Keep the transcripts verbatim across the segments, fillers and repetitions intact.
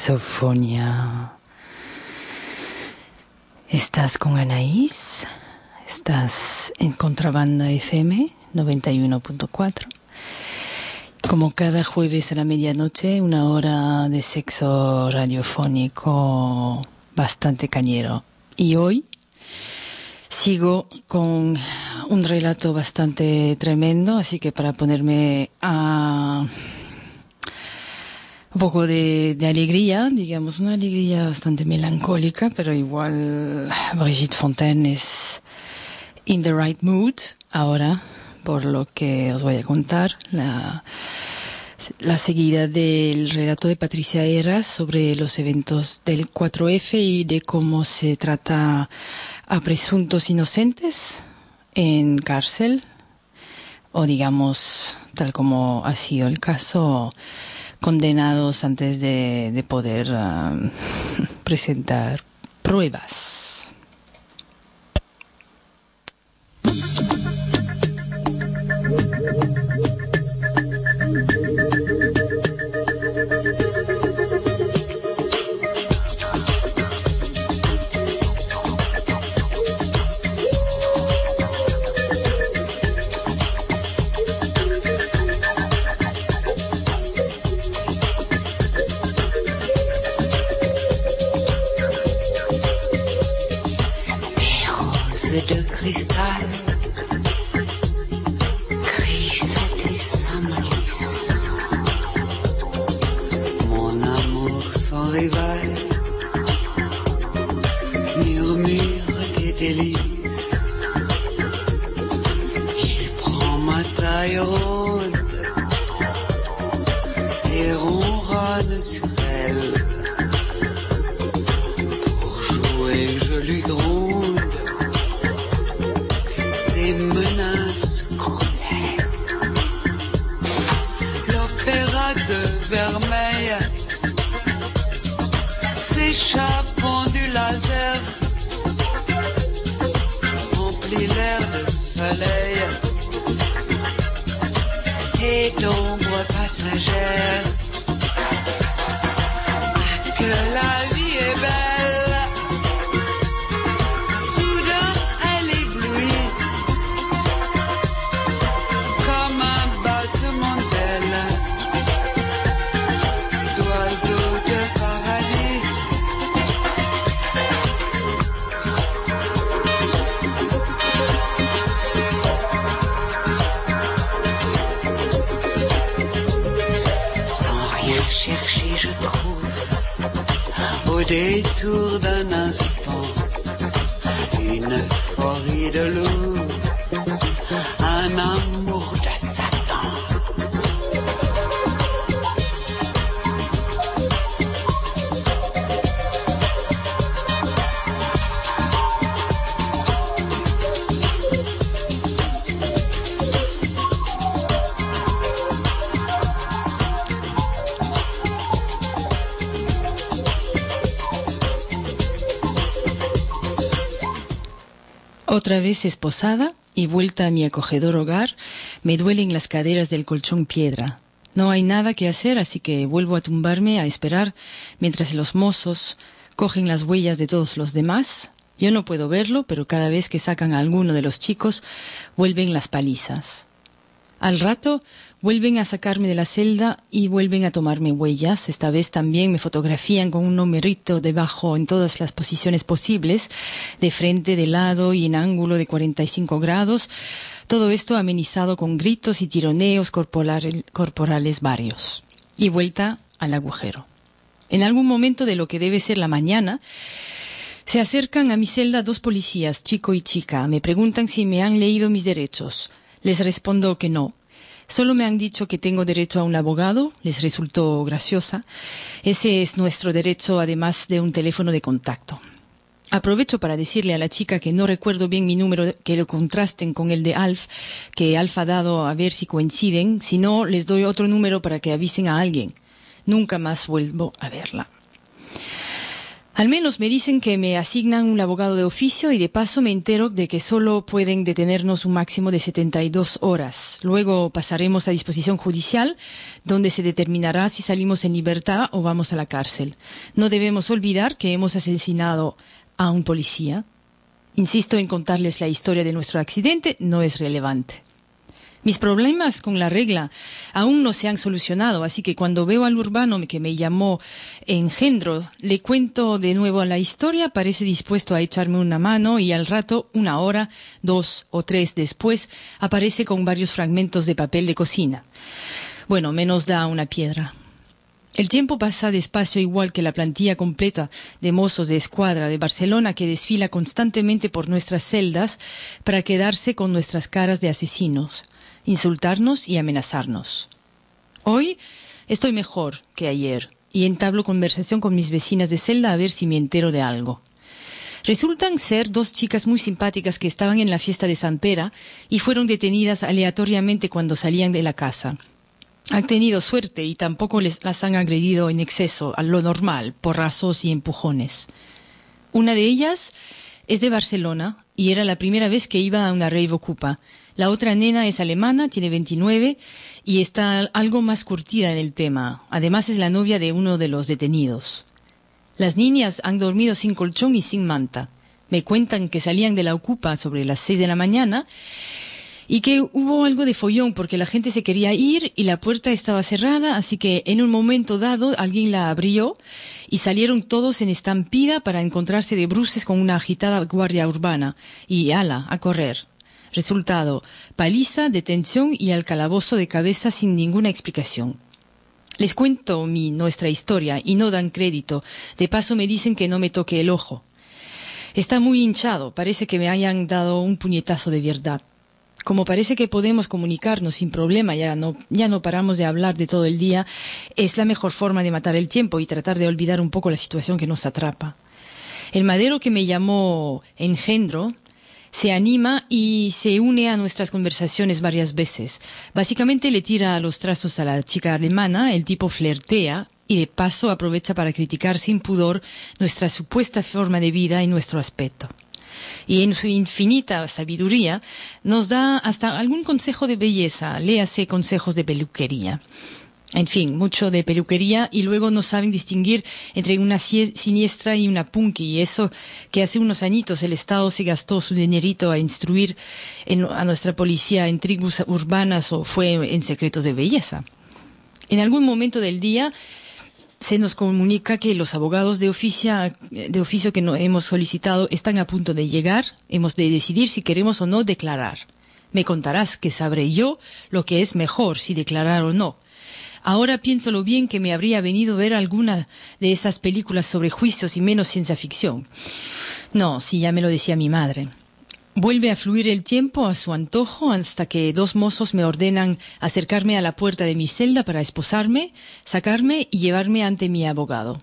Sexofonia. Estás con Anaís, estás en Contrabanda F M noventa y uno punto cuatro. Como cada jueves a la medianoche, una hora de sexo radiofónico bastante cañero. Y hoy sigo con un relato bastante tremendo, así que para ponerme a un poco de, de alegría, digamos, una alegría bastante melancólica, pero igual Brigitte Fontaine es in the right mood ahora, por lo que os voy a contar la, la seguida del relato de Patricia Heras sobre los eventos del cuatro F y de cómo se trata a presuntos inocentes en cárcel, o digamos, tal como ha sido el caso, condenados antes de, de poder um, presentar pruebas. De cristal, grise et sans malice, mon amour sans rival, murmure des délices, il prend ma taille ronde et ronronne sur elle, pour jouer je lui gronde des menaces cruelles. L'opéra de vermeil s'échappant du laser remplit l'air de soleil et d'ombres passagères. Ah, que la vie est belle. Chercher, je trouve au détour d'un instant une euphorie de loup, un amour de Satan. Otra vez esposada y vuelta a mi acogedor hogar, me duelen las caderas del colchón piedra. No hay nada que hacer, así que vuelvo a tumbarme a esperar mientras los mozos cogen las huellas de todos los demás. Yo no puedo verlo, pero cada vez que sacan a alguno de los chicos, vuelven las palizas. Al rato, vuelven a sacarme de la celda y vuelven a tomarme huellas. Esta vez también me fotografían con un numerito debajo en todas las posiciones posibles, de frente, de lado y en ángulo de cuarenta y cinco grados. Todo esto amenizado con gritos y tironeos corporal, corporales varios. Y vuelta al agujero. En algún momento de lo que debe ser la mañana, se acercan a mi celda dos policías, chico y chica. Me preguntan si me han leído mis derechos. Les respondo que no. Solo me han dicho que tengo derecho a un abogado. Les resultó graciosa. Ese es nuestro derecho, además de un teléfono de contacto. Aprovecho para decirle a la chica que no recuerdo bien mi número, que lo contrasten con el de Alf, que Alf ha dado a ver si coinciden. Si no, les doy otro número para que avisen a alguien. Nunca más vuelvo a verla. Al menos me dicen que me asignan un abogado de oficio y de paso me entero de que solo pueden detenernos un máximo de setenta y dos horas. Luego pasaremos a disposición judicial, donde se determinará si salimos en libertad o vamos a la cárcel. No debemos olvidar que hemos asesinado a un policía. Insisto en contarles la historia de nuestro accidente, no es relevante. Mis problemas con la regla aún no se han solucionado, así que cuando veo al urbano que me llamó engendro, le cuento de nuevo la historia, parece dispuesto a echarme una mano y al rato, una hora, dos o tres después, aparece con varios fragmentos de papel de cocina. Bueno, me nos da una piedra. El tiempo pasa despacio igual que la plantilla completa de mozos de escuadra de Barcelona que desfila constantemente por nuestras celdas para quedarse con nuestras caras de asesinos, insultarnos y amenazarnos. Hoy estoy mejor que ayer y entablo conversación con mis vecinas de celda a ver si me entero de algo. Resultan ser dos chicas muy simpáticas que estaban en la fiesta de San Pera y fueron detenidas aleatoriamente cuando salían de la casa. Han tenido suerte y tampoco les, las han agredido en exceso, a lo normal, porrazos y empujones. Una de ellas es de Barcelona y era la primera vez que iba a una rave ocupa. La otra nena es alemana, tiene veintinueve y está algo más curtida en el tema. Además es la novia de uno de los detenidos. Las niñas han dormido sin colchón y sin manta. Me cuentan que salían de la ocupa sobre las seis de la mañana y que hubo algo de follón porque la gente se quería ir y la puerta estaba cerrada, así que en un momento dado alguien la abrió y salieron todos en estampida para encontrarse de bruces con una agitada guardia urbana y ala, a correr. Resultado, paliza, detención y al calabozo de cabeza sin ninguna explicación. Les cuento mi nuestra historia y no dan crédito. De paso me dicen que no me toque el ojo. Está muy hinchado, parece que me hayan dado un puñetazo de verdad. Como parece que podemos comunicarnos sin problema, ya no, ya no paramos de hablar de todo el día, es la mejor forma de matar el tiempo y tratar de olvidar un poco la situación que nos atrapa. El madero que me llamó engendro se anima y se une a nuestras conversaciones varias veces. Básicamente le tira los trazos a la chica alemana, el tipo flirtea y de paso aprovecha para criticar sin pudor nuestra supuesta forma de vida y nuestro aspecto. Y en su infinita sabiduría nos da hasta algún consejo de belleza, léase consejos de peluquería. En fin, mucho de peluquería y luego no saben distinguir entre una siniestra y una punky, y eso que hace unos añitos el Estado se gastó su dinerito a instruir en, a nuestra policía en tribus urbanas o fue en secretos de belleza. En algún momento del día se nos comunica que los abogados de oficio, de oficio que no hemos solicitado están a punto de llegar. Hemos de decidir si queremos o no declarar. Me contarás que sabré yo lo que es mejor, si declarar o no. Ahora pienso lo bien que me habría venido ver alguna de esas películas sobre juicios y menos ciencia ficción. No, si ya me lo decía mi madre. Vuelve a fluir el tiempo a su antojo hasta que dos mozos me ordenan acercarme a la puerta de mi celda para esposarme, sacarme y llevarme ante mi abogado.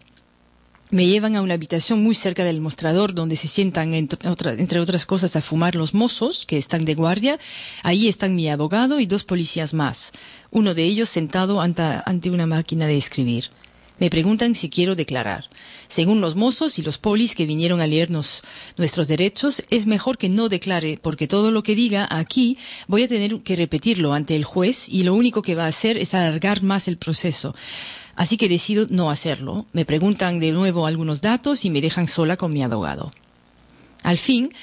Me llevan a una habitación muy cerca del mostrador donde se sientan, entre, otra, entre otras cosas, a fumar los mozos que están de guardia. Ahí están mi abogado y dos policías más, uno de ellos sentado ante, ante una máquina de escribir. Me preguntan si quiero declarar. Según los mozos y los polis que vinieron a leernos nuestros derechos, es mejor que no declare, porque todo lo que diga aquí voy a tener que repetirlo ante el juez y lo único que va a hacer es alargar más el proceso. Así que decido no hacerlo. Me preguntan de nuevo algunos datos y me dejan sola con mi abogado. Al fin,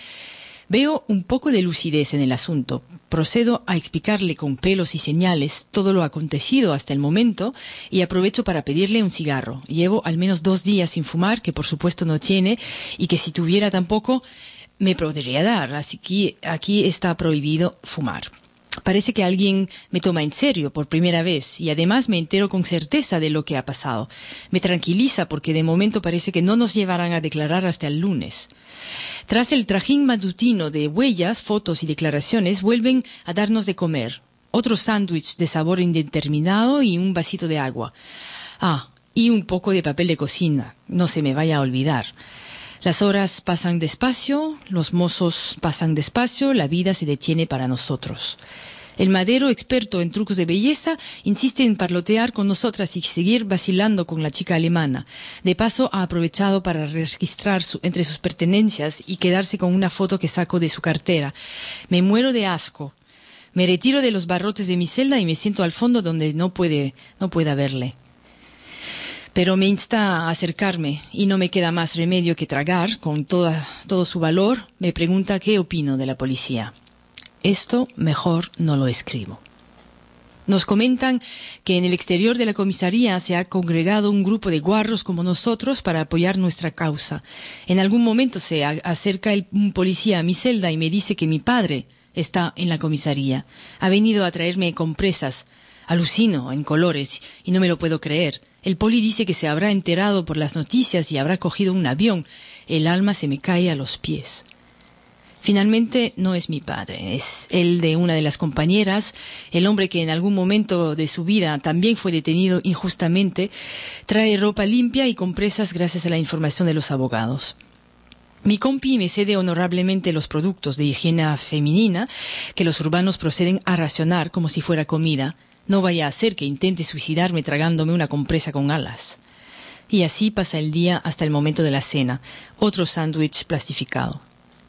veo un poco de lucidez en el asunto. Procedo a explicarle con pelos y señales todo lo acontecido hasta el momento y aprovecho para pedirle un cigarro. Llevo al menos dos días sin fumar, que por supuesto no tiene, y que si tuviera tampoco me podría dar, así que aquí está prohibido fumar. Parece que alguien me toma en serio por primera vez y además me entero con certeza de lo que ha pasado. Me tranquiliza porque de momento parece que no nos llevarán a declarar hasta el lunes. Tras el trajín matutino de huellas, fotos y declaraciones, vuelven a darnos de comer. Otro sándwich de sabor indeterminado y un vasito de agua. Ah, y un poco de papel de cocina. No se me vaya a olvidar. Las horas pasan despacio, los mozos pasan despacio, la vida se detiene para nosotros. El madero, experto en trucos de belleza, insiste en parlotear con nosotras y seguir vacilando con la chica alemana. De paso, ha aprovechado para registrar su, entre sus pertenencias y quedarse con una foto que saco de su cartera. Me muero de asco. Me retiro de los barrotes de mi celda y me siento al fondo donde no puede, no pueda verle. Pero me insta a acercarme y no me queda más remedio que tragar con toda, todo su valor. Me pregunta qué opino de la policía. Esto mejor no lo escribo. Nos comentan que en el exterior de la comisaría se ha congregado un grupo de guarros como nosotros para apoyar nuestra causa. En algún momento se acerca el, un policía a mi celda y me dice que mi padre está en la comisaría. Ha venido a traerme compresas. Alucino en colores y no me lo puedo creer. El poli dice que se habrá enterado por las noticias y habrá cogido un avión. El alma se me cae a los pies. Finalmente no es mi padre, es el de una de las compañeras, el hombre que en algún momento de su vida también fue detenido injustamente. Trae ropa limpia y compresas gracias a la información de los abogados. Mi compi me cede honorablemente los productos de higiene femenina que los urbanos proceden a racionar como si fuera comida. No vaya a ser que intente suicidarme tragándome una compresa con alas. Y así pasa el día hasta el momento de la cena, otro sándwich plastificado.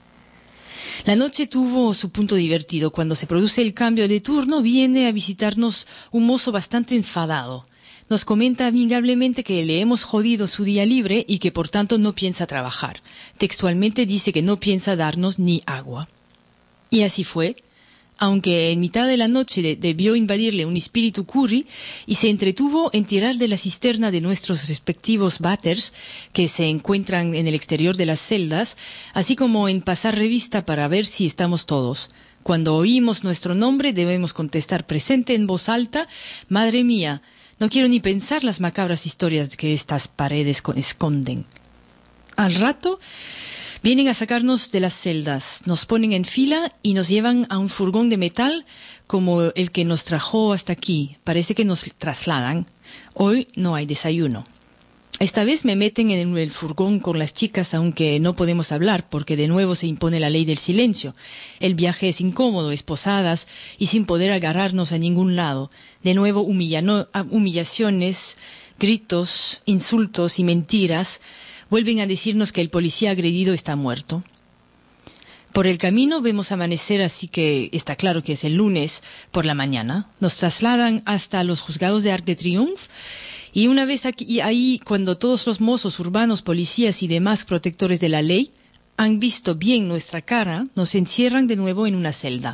La noche tuvo su punto divertido. Cuando se produce el cambio de turno, viene a visitarnos un mozo bastante enfadado. Nos comenta amigablemente que le hemos jodido su día libre y que por tanto no piensa trabajar. Textualmente dice que no piensa darnos ni agua. Y así fue. Aunque en mitad de la noche de, debió invadirle un espíritu curry y se entretuvo en tirar de la cisterna de nuestros respectivos váters que se encuentran en el exterior de las celdas, así como en pasar revista para ver si estamos todos. Cuando oímos nuestro nombre debemos contestar presente en voz alta: «Madre mía, no quiero ni pensar las macabras historias que estas paredes esconden». Al rato vienen a sacarnos de las celdas, nos ponen en fila y nos llevan a un furgón de metal como el que nos trajo hasta aquí. Parece que nos trasladan. Hoy no hay desayuno. Esta vez me meten en el furgón con las chicas, aunque no podemos hablar porque de nuevo se impone la ley del silencio. El viaje es incómodo, esposadas y sin poder agarrarnos a ningún lado. De nuevo humillano, humillaciones, gritos, insultos y mentiras. Vuelven a decirnos que el policía agredido está muerto. Por el camino vemos amanecer, así que está claro que es el lunes por la mañana. Nos trasladan hasta los juzgados de Arc de Triomphe y una vez aquí, ahí, cuando todos los mozos urbanos, policías y demás protectores de la ley han visto bien nuestra cara, nos encierran de nuevo en una celda.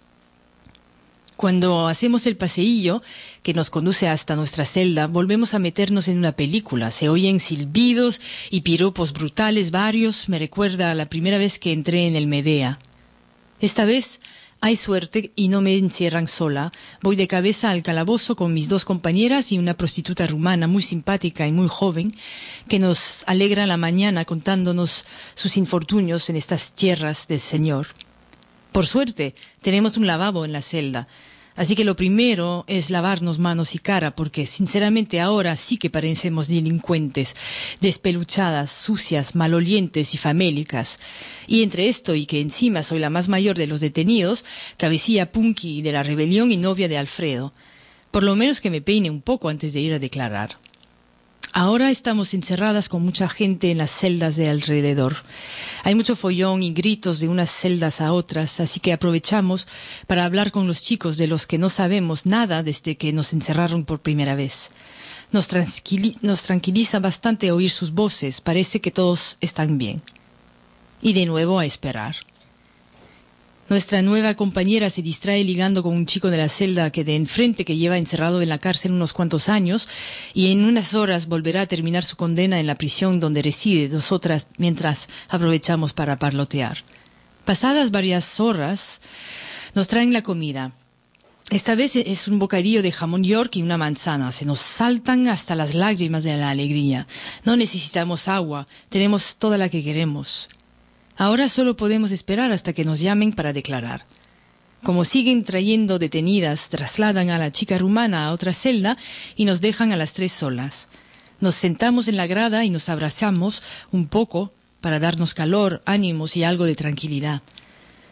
Cuando hacemos el paseillo que nos conduce hasta nuestra celda, volvemos a meternos en una película. Se oyen silbidos y piropos brutales varios. Me recuerda a la primera vez que entré en el Medea. Esta vez hay suerte y no me encierran sola. Voy de cabeza al calabozo con mis dos compañeras y una prostituta rumana muy simpática y muy joven que nos alegra la mañana contándonos sus infortunios en estas tierras del Señor. Por suerte, tenemos un lavabo en la celda. Así que lo primero es lavarnos manos y cara, porque sinceramente ahora sí que parecemos delincuentes, despeluchadas, sucias, malolientes y famélicas. Y entre esto y que encima soy la más mayor de los detenidos, cabecilla punky de la rebelión y novia de Alfredo. Por lo menos que me peine un poco antes de ir a declarar. Ahora estamos encerradas con mucha gente en las celdas de alrededor. Hay mucho follón y gritos de unas celdas a otras, así que aprovechamos para hablar con los chicos de los que no sabemos nada desde que nos encerraron por primera vez. Nos, tranquili- nos tranquiliza bastante oír sus voces, parece que todos están bien. Y de nuevo a esperar. Nuestra nueva compañera se distrae ligando con un chico de la celda que de enfrente que lleva encerrado en la cárcel unos cuantos años y en unas horas volverá a terminar su condena en la prisión donde reside nosotras mientras aprovechamos para parlotear. Pasadas varias horas nos traen la comida. Esta vez es un bocadillo de jamón york y una manzana. Se nos saltan hasta las lágrimas de la alegría. No necesitamos agua, tenemos toda la que queremos. Ahora solo podemos esperar hasta que nos llamen para declarar. Como siguen trayendo detenidas, trasladan a la chica rumana a otra celda y nos dejan a las tres solas. Nos sentamos en la grada y nos abrazamos un poco para darnos calor, ánimos y algo de tranquilidad.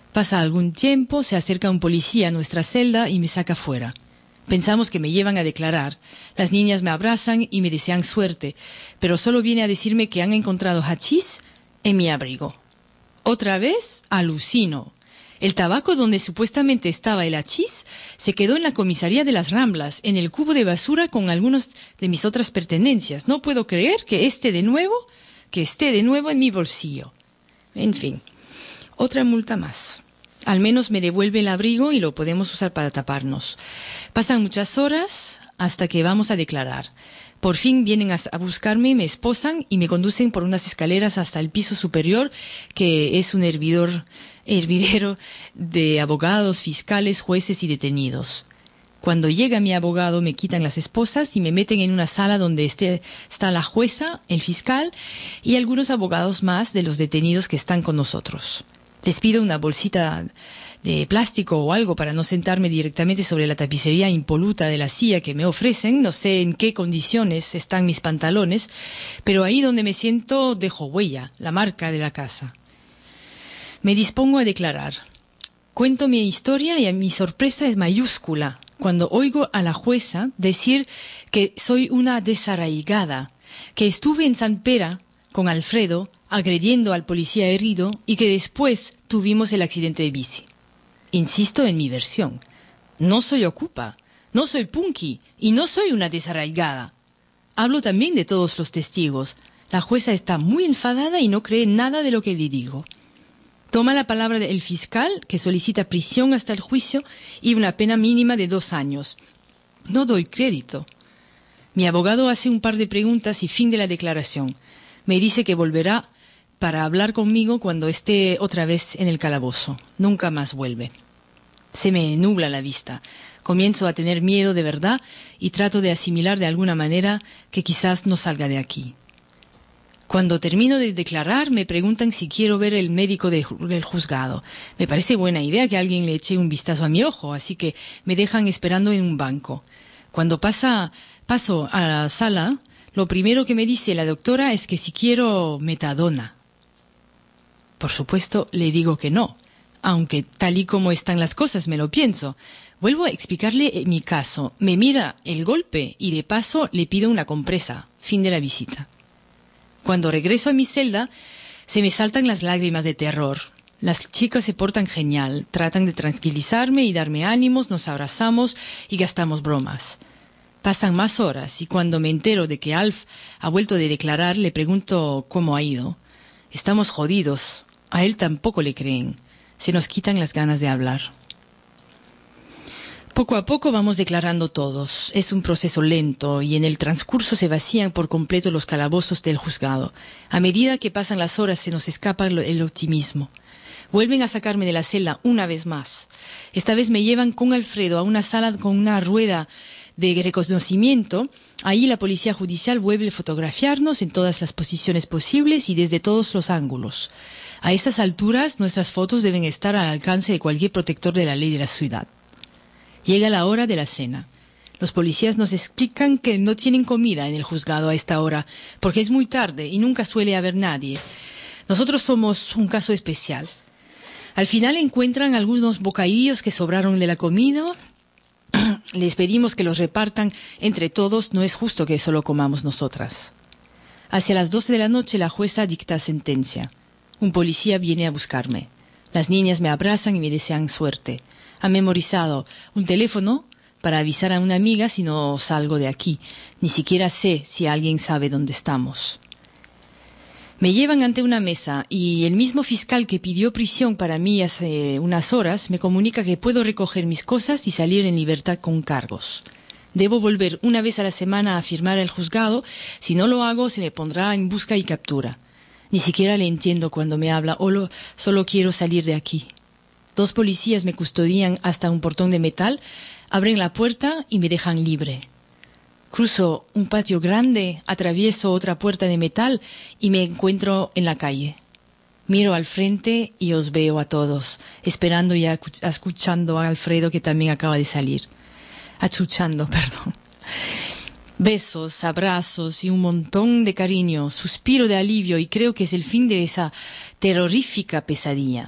Pasa algún tiempo, se acerca un policía a nuestra celda y me saca fuera. Pensamos que me llevan a declarar. Las niñas me abrazan y me desean suerte, pero solo viene a decirme que han encontrado hachís en mi abrigo. Otra vez, alucino. El tabaco donde supuestamente estaba el hachís se quedó en la comisaría de las Ramblas, en el cubo de basura con algunas de mis otras pertenencias. No puedo creer que esté de nuevo, que esté de nuevo en mi bolsillo. En fin, otra multa más. Al menos me devuelve el abrigo y lo podemos usar para taparnos. Pasan muchas horas hasta que vamos a declarar. Por fin vienen a buscarme, me esposan y me conducen por unas escaleras hasta el piso superior, que es un hervidor, hervidero de abogados, fiscales, jueces y detenidos. Cuando llega mi abogado me quitan las esposas y me meten en una sala donde esté, está la jueza, el fiscal y algunos abogados más de los detenidos que están con nosotros. Les pido una bolsita de plástico o algo para no sentarme directamente sobre la tapicería impoluta de la silla que me ofrecen. No sé en qué condiciones están mis pantalones, pero ahí donde me siento dejo huella, la marca de la casa. Me dispongo a declarar. Cuento mi historia y mi sorpresa es mayúscula cuando oigo a la jueza decir que soy una desarraigada, que estuve en San Pera con Alfredo agrediendo al policía herido y que después tuvimos el accidente de bici. Insisto en mi versión. No soy ocupa, no soy punky y no soy una desarraigada. Hablo también de todos los testigos. La jueza está muy enfadada y no cree nada de lo que le digo. Toma la palabra del fiscal, que solicita prisión hasta el juicio y una pena mínima de dos años. No doy crédito. Mi abogado hace un par de preguntas y fin de la declaración. Me dice que volverá para hablar conmigo cuando esté otra vez en el calabozo. Nunca más vuelve. Se me nubla la vista. Comienzo a tener miedo de verdad y trato de asimilar de alguna manera que quizás no salga de aquí. Cuando termino de declarar, me preguntan si quiero ver el médico de, del juzgado. Me parece buena idea que alguien le eche un vistazo a mi ojo, así que me dejan esperando en un banco. Cuando pasa, paso a la sala, lo primero que me dice la doctora es que si quiero metadona. Por supuesto, le digo que no, aunque tal y como están las cosas me lo pienso. Vuelvo a explicarle mi caso, me mira el golpe y de paso le pido una compresa. Fin de la visita. Cuando regreso a mi celda, se me saltan las lágrimas de terror. Las chicas se portan genial, tratan de tranquilizarme y darme ánimos, nos abrazamos y gastamos bromas. Pasan más horas y cuando me entero de que Alf ha vuelto de declarar, le pregunto cómo ha ido. Estamos jodidos. A él tampoco le creen. Se nos quitan las ganas de hablar. Poco a poco vamos declarando todos. Es un proceso lento y en el transcurso se vacían por completo los calabozos del juzgado. A medida que pasan las horas se nos escapa el optimismo. Vuelven a sacarme de la celda una vez más. Esta vez me llevan con Alfredo a una sala con una rueda de reconocimiento. Ahí la policía judicial vuelve a fotografiarnos en todas las posiciones posibles y desde todos los ángulos. A estas alturas, nuestras fotos deben estar al alcance de cualquier protector de la ley de la ciudad. Llega la hora de la cena. Los policías nos explican que no tienen comida en el juzgado a esta hora, porque es muy tarde y nunca suele haber nadie. Nosotros somos un caso especial. Al final encuentran algunos bocadillos que sobraron de la comida. Les pedimos que los repartan entre todos, no es justo que solo comamos nosotras. Hacia las doce de la noche la jueza dicta sentencia. Un policía viene a buscarme. Las niñas me abrazan y me desean suerte. Han memorizado un teléfono para avisar a una amiga si no salgo de aquí. Ni siquiera sé si alguien sabe dónde estamos. Me llevan ante una mesa y el mismo fiscal que pidió prisión para mí hace unas horas me comunica que puedo recoger mis cosas y salir en libertad con cargos. Debo volver una vez a la semana a firmar el juzgado. Si no lo hago, se me pondrá en busca y captura. Ni siquiera le entiendo cuando me habla, o lo, solo quiero salir de aquí. Dos policías me custodian hasta un portón de metal, abren la puerta y me dejan libre. Cruzo un patio grande, atravieso otra puerta de metal y me encuentro en la calle. Miro al frente y os veo a todos, esperando y escuchando a Alfredo, que también acaba de salir. Achuchando, perdón. Besos, abrazos y un montón de cariño, suspiro de alivio y creo que es el fin de esa terrorífica pesadilla.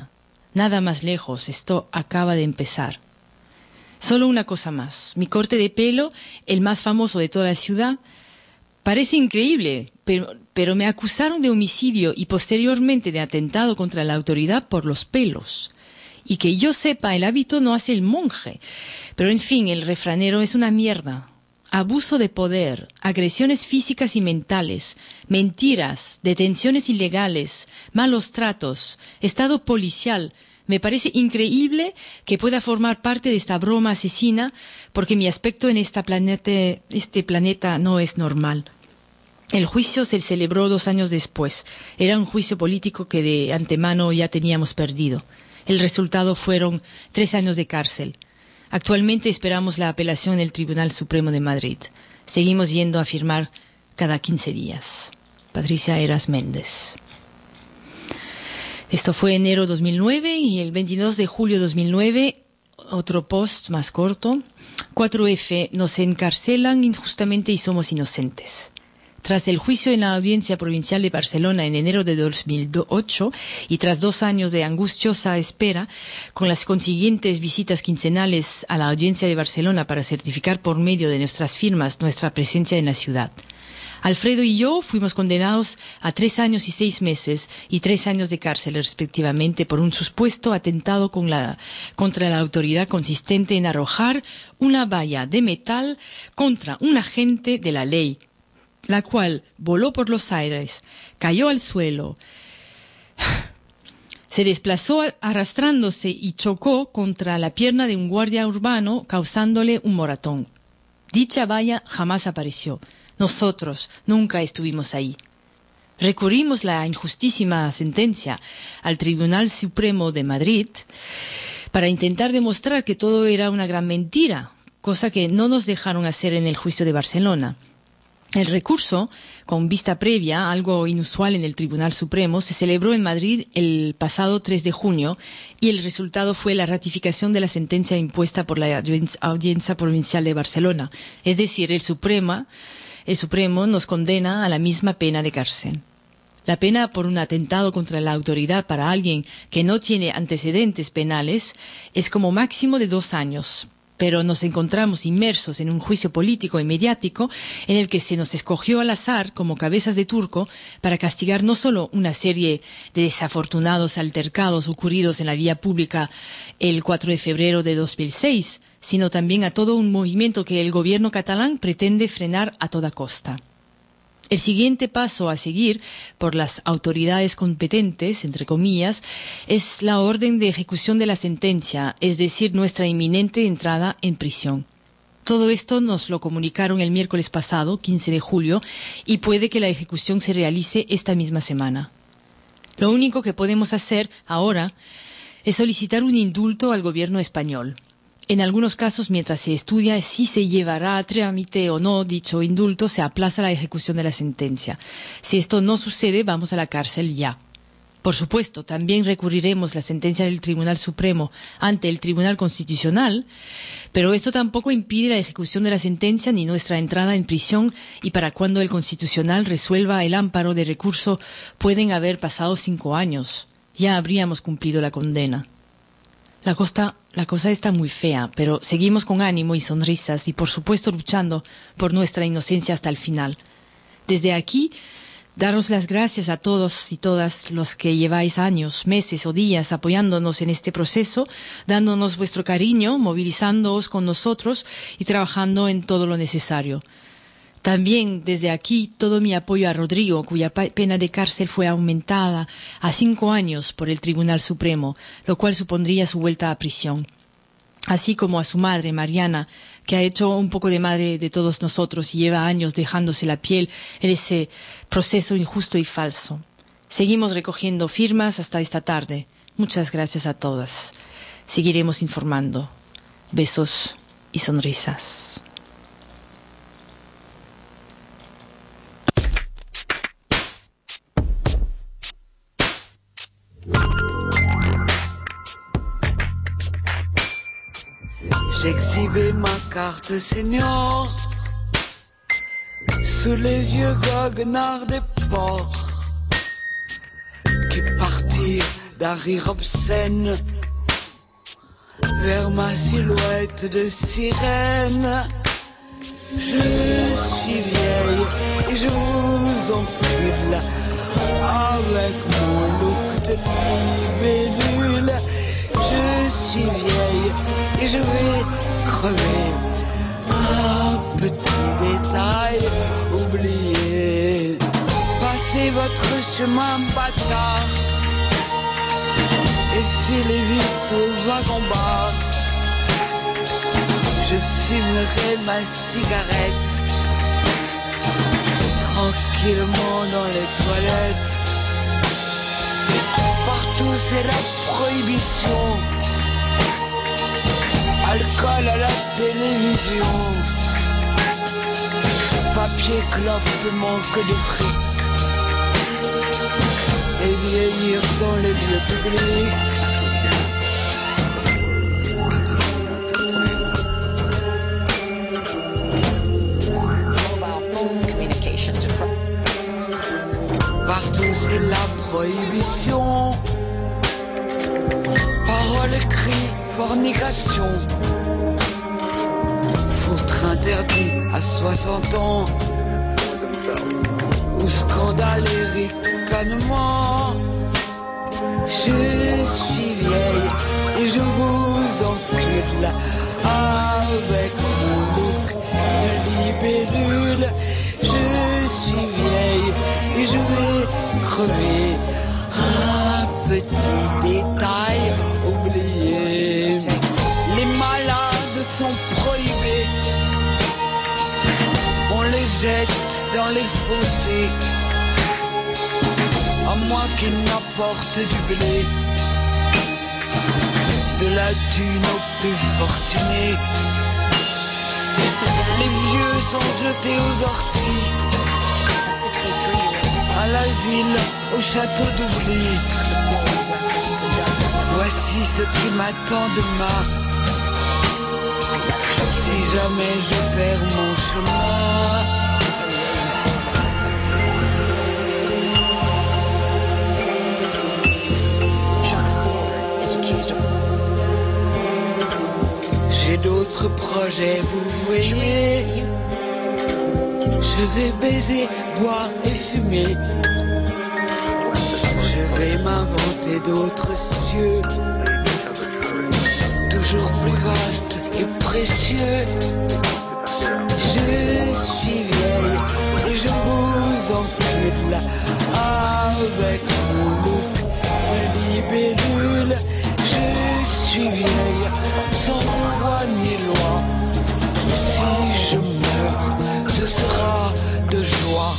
Nada más lejos, esto acaba de empezar. Solo una cosa más. Mi corte de pelo, el más famoso de toda la ciudad, parece increíble, pero, pero me acusaron de homicidio y posteriormente de atentado contra la autoridad por los pelos. Y que yo sepa, el hábito no hace el monje. Pero en fin, el refranero es una mierda. Abuso de poder, agresiones físicas y mentales, mentiras, detenciones ilegales, malos tratos, estado policial. Me parece increíble que pueda formar parte de esta broma asesina, porque mi aspecto en esta planeta, este planeta no es normal. El juicio se celebró dos años después. Era un juicio político que de antemano ya teníamos perdido. El resultado fueron tres años de cárcel. Actualmente esperamos la apelación en el Tribunal Supremo de Madrid. Seguimos yendo a firmar cada quince días. Patricia Heras Méndez. Esto fue enero dos mil nueve y el veintidós de julio de dos mil nueve, otro post más corto. cuatro F, nos encarcelan injustamente y somos inocentes. Tras el juicio en la Audiencia Provincial de Barcelona en enero de dos mil ocho y tras dos años de angustiosa espera, con las consiguientes visitas quincenales a la Audiencia de Barcelona para certificar por medio de nuestras firmas nuestra presencia en la ciudad, Alfredo y yo fuimos condenados a tres años y seis meses y tres años de cárcel respectivamente por un supuesto atentado con la, contra la autoridad consistente en arrojar una valla de metal contra un agente de la ley, la cual voló por los aires, cayó al suelo, se desplazó arrastrándose y chocó contra la pierna de un guardia urbano, causándole un moratón. Dicha valla jamás apareció. Nosotros nunca estuvimos ahí. Recurrimos la injustísima sentencia al Tribunal Supremo de Madrid para intentar demostrar que todo era una gran mentira, cosa que no nos dejaron hacer en el juicio de Barcelona. El recurso, con vista previa, algo inusual en el Tribunal Supremo, se celebró en Madrid el pasado tres de junio y el resultado fue la ratificación de la sentencia impuesta por la Audiencia Provincial de Barcelona. Es decir, el Suprema, el Supremo nos condena a la misma pena de cárcel. La pena por un atentado contra la autoridad para alguien que no tiene antecedentes penales es como máximo de dos años. Pero nos encontramos inmersos en un juicio político y mediático en el que se nos escogió al azar como cabezas de turco para castigar no solo una serie de desafortunados altercados ocurridos en la vía pública el cuatro de febrero de dos mil seis, sino también a todo un movimiento que el gobierno catalán pretende frenar a toda costa. El siguiente paso a seguir por las autoridades competentes, entre comillas, es la orden de ejecución de la sentencia, es decir, nuestra inminente entrada en prisión. Todo esto nos lo comunicaron el miércoles pasado, quince de julio, y puede que la ejecución se realice esta misma semana. Lo único que podemos hacer ahora es solicitar un indulto al gobierno español. En algunos casos, mientras se estudia si se llevará a trámite o no dicho indulto, se aplaza la ejecución de la sentencia. Si esto no sucede, vamos a la cárcel ya. Por supuesto, también recurriremos la sentencia del Tribunal Supremo ante el Tribunal Constitucional, pero esto tampoco impide la ejecución de la sentencia ni nuestra entrada en prisión, y para cuando el Constitucional resuelva el amparo de recurso pueden haber pasado cinco años. Ya habríamos cumplido la condena. La cosa, la cosa está muy fea, pero seguimos con ánimo y sonrisas y por supuesto luchando por nuestra inocencia hasta el final. Desde aquí, daros las gracias a todos y todas los que lleváis años, meses o días apoyándonos en este proceso, dándonos vuestro cariño, movilizándoos con nosotros y trabajando en todo lo necesario. También desde aquí todo mi apoyo a Rodrigo, cuya pena de cárcel fue aumentada a cinco años por el Tribunal Supremo, lo cual supondría su vuelta a prisión. Así como a su madre, Mariana, que ha hecho un poco de madre de todos nosotros y lleva años dejándose la piel en ese proceso injusto y falso. Seguimos recogiendo firmas hasta esta tarde. Muchas gracias a todas. Seguiremos informando. Besos y sonrisas. J'exhibais ma carte senior sous les yeux goguenards des porcs qui partirent d'un rire obscène vers ma silhouette de sirène. Je suis vieille et je vous encule avec mon look de libellule. Je suis vieille et je vais crever. Un petit détail oublié. Passez votre chemin bâtard et filez vite au wagon-bar. Je fumerai ma cigarette tranquillement dans les toilettes. Partout c'est la prohibition. Alcool à la télévision. Papier, clope, manque de fric. Et vieillir dans les lieux publics. Partout c'est la prohibition. Paroles, cris, fornication. Foutre interdit à soixante ans. Ou scandale et ricanement. Je suis vieille et je vous encule avec mon look de libellule. Je suis vieille et je vais crever. Un petit détail oublié. Les malades sont prohibés. On les jette dans les fossés. À moins qu'ils n'apportent du blé. De la thune aux plus fortunés. Les vieux sont jetés aux orties. À l'asile, au château d'oubli. Voici ce qui m'attend demain. Si jamais je perds mon chemin. J'ai d'autres projets, vous voyez. Je vais baiser, boire et fumer. Je vais m'inventer d'autres cieux, toujours plus vastes et précieux. Je suis vieille et je vous encule avec mon look de libellule. Je suis vieille sans foi ni loi. Si je meurs, ce sera de joie.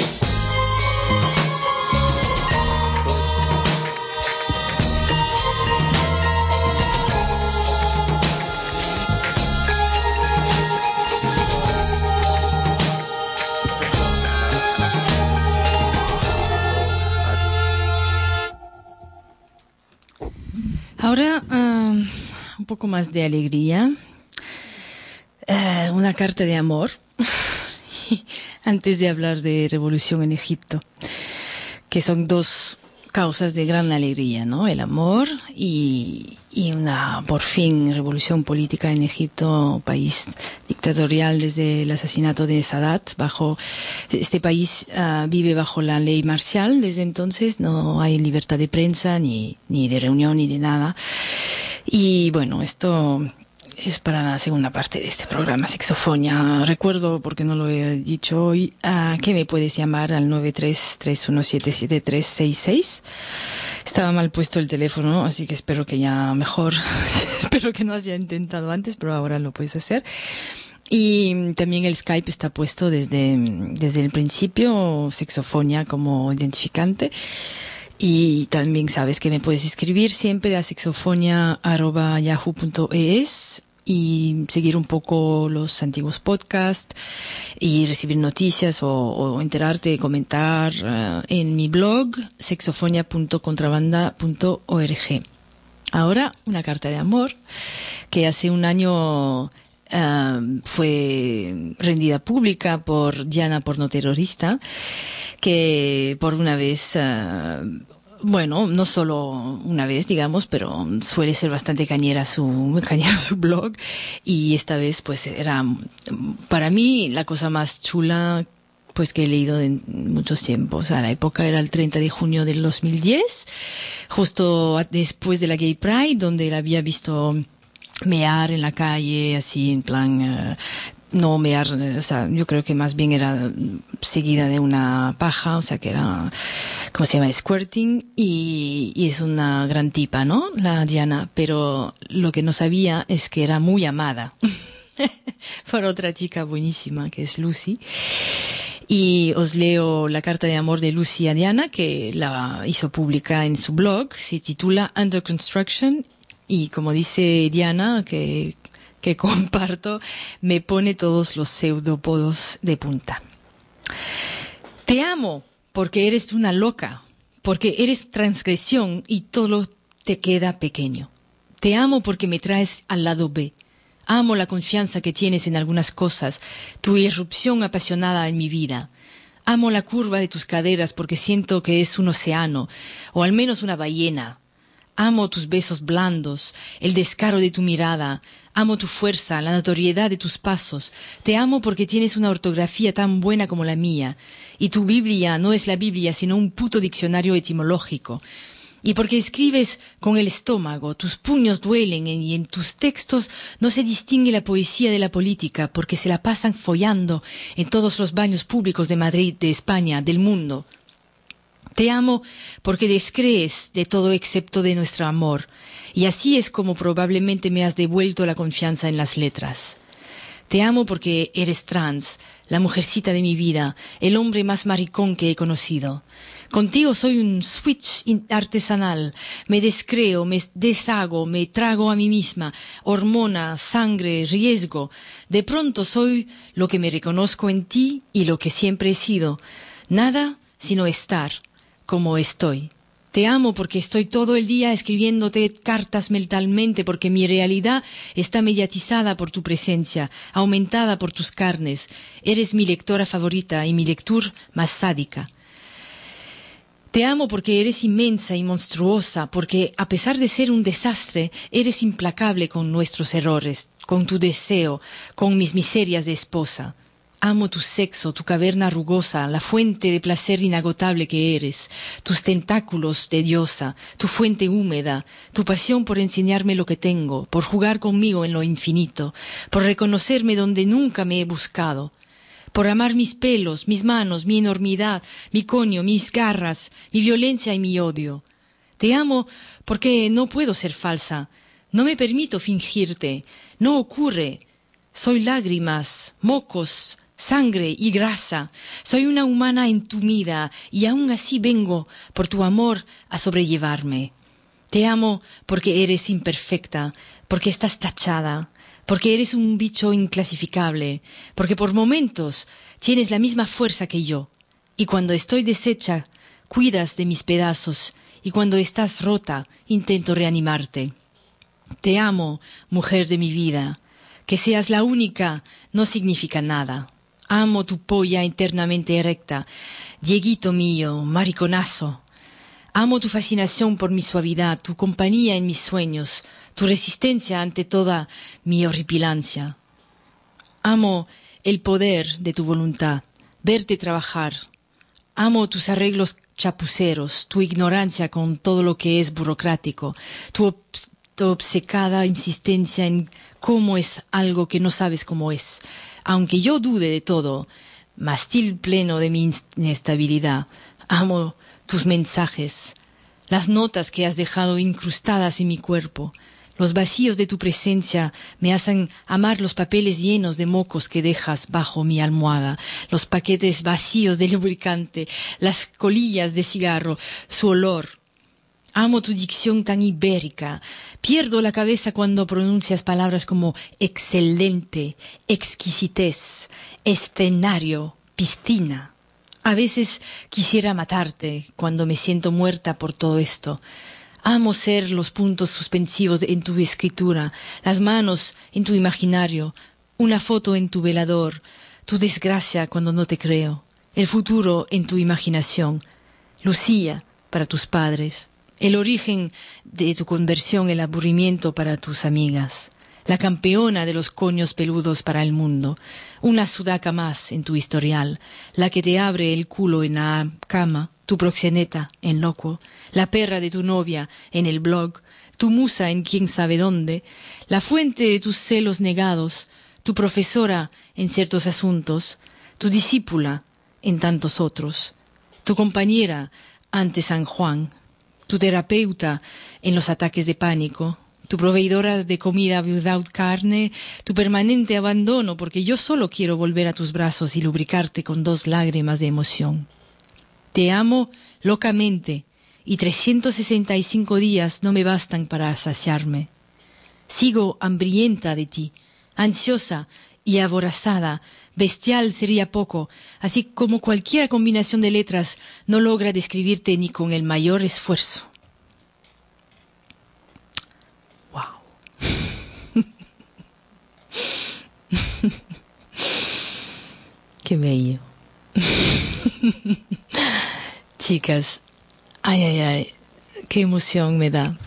Ahora uh, un poco más de alegría, uh, una carta de amor, antes de hablar de revolución en Egipto, que son dos causas de gran alegría, ¿no? El amor y, y una, por fin, revolución política en Egipto, país dictatorial desde el asesinato de Sadat. Bajo este país uh, vive bajo la ley marcial desde entonces, no hay libertad de prensa ni ni de reunión ni de nada. Y bueno, esto es para la segunda parte de este programa, Sexofonia. Recuerdo, porque no lo he dicho hoy, uh, que me puedes llamar al nueve tres, tres uno siete, siete tres seis seis. Estaba mal puesto el teléfono, así que espero que ya mejor. Espero que no haya intentado antes, pero ahora lo puedes hacer. Y también el Skype está puesto desde, desde el principio, Sexofonia como identificante. Y también sabes que me puedes escribir siempre a sexofonia arroba yahoo punto es y seguir un poco los antiguos podcasts y recibir noticias o, o enterarte, comentar uh, en mi blog sexofonia punto contrabanda punto org. Ahora, una carta de amor que hace un año Uh, fue rendida pública por Diana Pornoterrorista, que por una vez uh, Bueno, no solo una vez, digamos, pero suele ser bastante cañera su, cañera su blog. Y esta vez, pues, era, para mí, la cosa más chula, pues, que he leído en muchos tiempos. A la época era el treinta de junio del dos mil diez, justo después de la Gay Pride, donde la había visto mear en la calle, así, en plan, uh, no mear, o sea, yo creo que más bien era seguida de una paja, o sea, que era, ¿cómo se llama? Squirting, y, y es una gran tipa, ¿no? La Diana, pero lo que no sabía es que era muy amada por otra chica buenísima, que es Lucy. Y os leo la carta de amor de Lucy a Diana, que la hizo pública en su blog, se titula Under Construction, y como dice Diana, que que comparto, me pone todos los pseudopodos de punta. Te amo porque eres una loca, porque eres transgresión y todo te queda pequeño. Te amo porque me traes al lado B. Amo la confianza que tienes en algunas cosas, tu irrupción apasionada en mi vida. Amo la curva de tus caderas porque siento que es un océano, o al menos una ballena. Amo tus besos blandos, el descaro de tu mirada. Amo tu fuerza, la notoriedad de tus pasos. Te amo porque tienes una ortografía tan buena como la mía. Y tu Biblia no es la Biblia, sino un puto diccionario etimológico. Y porque escribes con el estómago, tus puños duelen y en tus textos no se distingue la poesía de la política porque se la pasan follando en todos los baños públicos de Madrid, de España, del mundo. Te amo porque descrees de todo excepto de nuestro amor, y así es como probablemente me has devuelto la confianza en las letras. Te amo porque eres trans, la mujercita de mi vida, el hombre más maricón que he conocido. Contigo soy un switch artesanal, me descreo, me deshago, me trago a mí misma, hormona, sangre, riesgo. De pronto soy lo que me reconozco en ti y lo que siempre he sido. Nada sino estar como estoy. Te amo porque estoy todo el día escribiéndote cartas mentalmente porque mi realidad está mediatizada por tu presencia, aumentada por tus carnes. Eres mi lectora favorita y mi lectura más sádica. Te amo porque eres inmensa y monstruosa, porque a pesar de ser un desastre, eres implacable con nuestros errores, con tu deseo, con mis miserias de esposa. Amo tu sexo, tu caverna rugosa, la fuente de placer inagotable que eres, tus tentáculos de diosa, tu fuente húmeda, tu pasión por enseñarme lo que tengo, por jugar conmigo en lo infinito, por reconocerme donde nunca me he buscado, por amar mis pelos, mis manos, mi enormidad, mi coño, mis garras, mi violencia y mi odio. Te amo porque no puedo ser falsa, no me permito fingirte, no ocurre. Soy lágrimas, mocos, sangre y grasa. Soy una humana entumida y aún así vengo por tu amor a sobrellevarme. Te amo porque eres imperfecta, porque estás tachada, porque eres un bicho inclasificable, porque por momentos tienes la misma fuerza que yo. Y cuando estoy deshecha, cuidas de mis pedazos, y cuando estás rota, intento reanimarte. Te amo, mujer de mi vida. Que seas la única no significa nada. Amo tu polla internamente erecta, dieguito mío, mariconazo. Amo tu fascinación por mi suavidad, tu compañía en mis sueños, tu resistencia ante toda mi horripilancia. Amo el poder de tu voluntad, verte trabajar. Amo tus arreglos chapuceros, tu ignorancia con todo lo que es burocrático, tu, obs- tu obcecada insistencia en cómo es algo que no sabes cómo es. Aunque yo dude de todo, mastil pleno de mi inestabilidad, amo tus mensajes, las notas que has dejado incrustadas en mi cuerpo. Los vacíos de tu presencia me hacen amar los papeles llenos de mocos que dejas bajo mi almohada, los paquetes vacíos de lubricante, las colillas de cigarro, su olor. Amo tu dicción tan ibérica. Pierdo la cabeza cuando pronuncias palabras como excelente, exquisitez, escenario, piscina. A veces quisiera matarte cuando me siento muerta por todo esto. Amo ser los puntos suspensivos en tu escritura, las manos en tu imaginario, una foto en tu velador, tu desgracia cuando no te creo, el futuro en tu imaginación. Lucía, para tus padres, el origen de tu conversión, el aburrimiento para tus amigas, la campeona de los coños peludos para el mundo, una sudaca más en tu historial, la que te abre el culo en la cama, tu proxeneta en loco, la perra de tu novia en el blog, tu musa en quién sabe dónde, la fuente de tus celos negados, tu profesora en ciertos asuntos, tu discípula en tantos otros, tu compañera ante San Juan, tu terapeuta en los ataques de pánico, tu proveedora de comida without carne, tu permanente abandono porque yo solo quiero volver a tus brazos y lubricarte con dos lágrimas de emoción. Te amo locamente y trescientos sesenta y cinco días no me bastan para saciarme. Sigo hambrienta de ti, ansiosa y aborazada, bestial sería poco, así como cualquier combinación de letras no logra describirte ni con el mayor esfuerzo. Wow. Qué bello. Chicas, ay, ay, ay, qué emoción me da.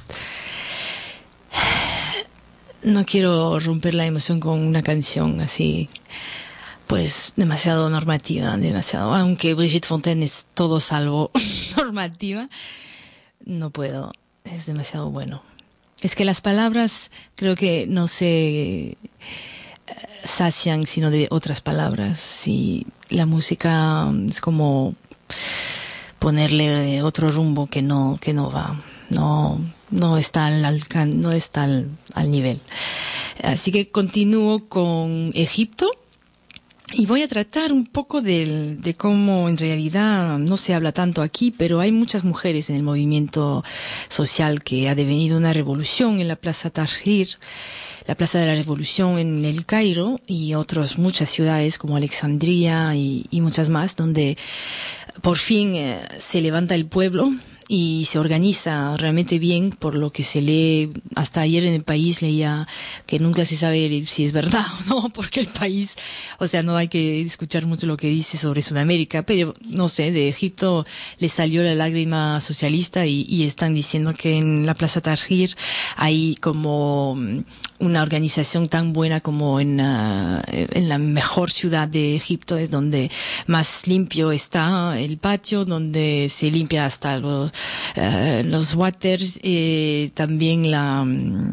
No quiero romper la emoción con una canción así, pues demasiado normativa, demasiado, aunque Brigitte Fontaine es todo salvo normativa, no puedo, es demasiado bueno. Es que las palabras creo que no se sacian sino de otras palabras, y la música es como ponerle otro rumbo que no, que no va. No, no está al alcance, no está al, al nivel. Así que continúo con Egipto y voy a tratar un poco de, de cómo en realidad no se habla tanto aquí, pero hay muchas mujeres en el movimiento social que ha devenido una revolución en la Plaza Tahrir, la Plaza de la Revolución en el Cairo y otras muchas ciudades como Alexandria y, y muchas más, donde por fin eh, se levanta el pueblo y se organiza realmente bien, por lo que se lee. Hasta ayer en El País leía que nunca se sabe si es verdad o no, porque El País, o sea, no hay que escuchar mucho lo que dice sobre Sudamérica, pero no sé, de Egipto le salió la lágrima socialista y, y están diciendo que en la Plaza Tahrir hay como una organización tan buena como en, uh, en la mejor ciudad de Egipto, es donde más limpio está el patio, donde se limpia hasta los Uh, los waters, eh, también la,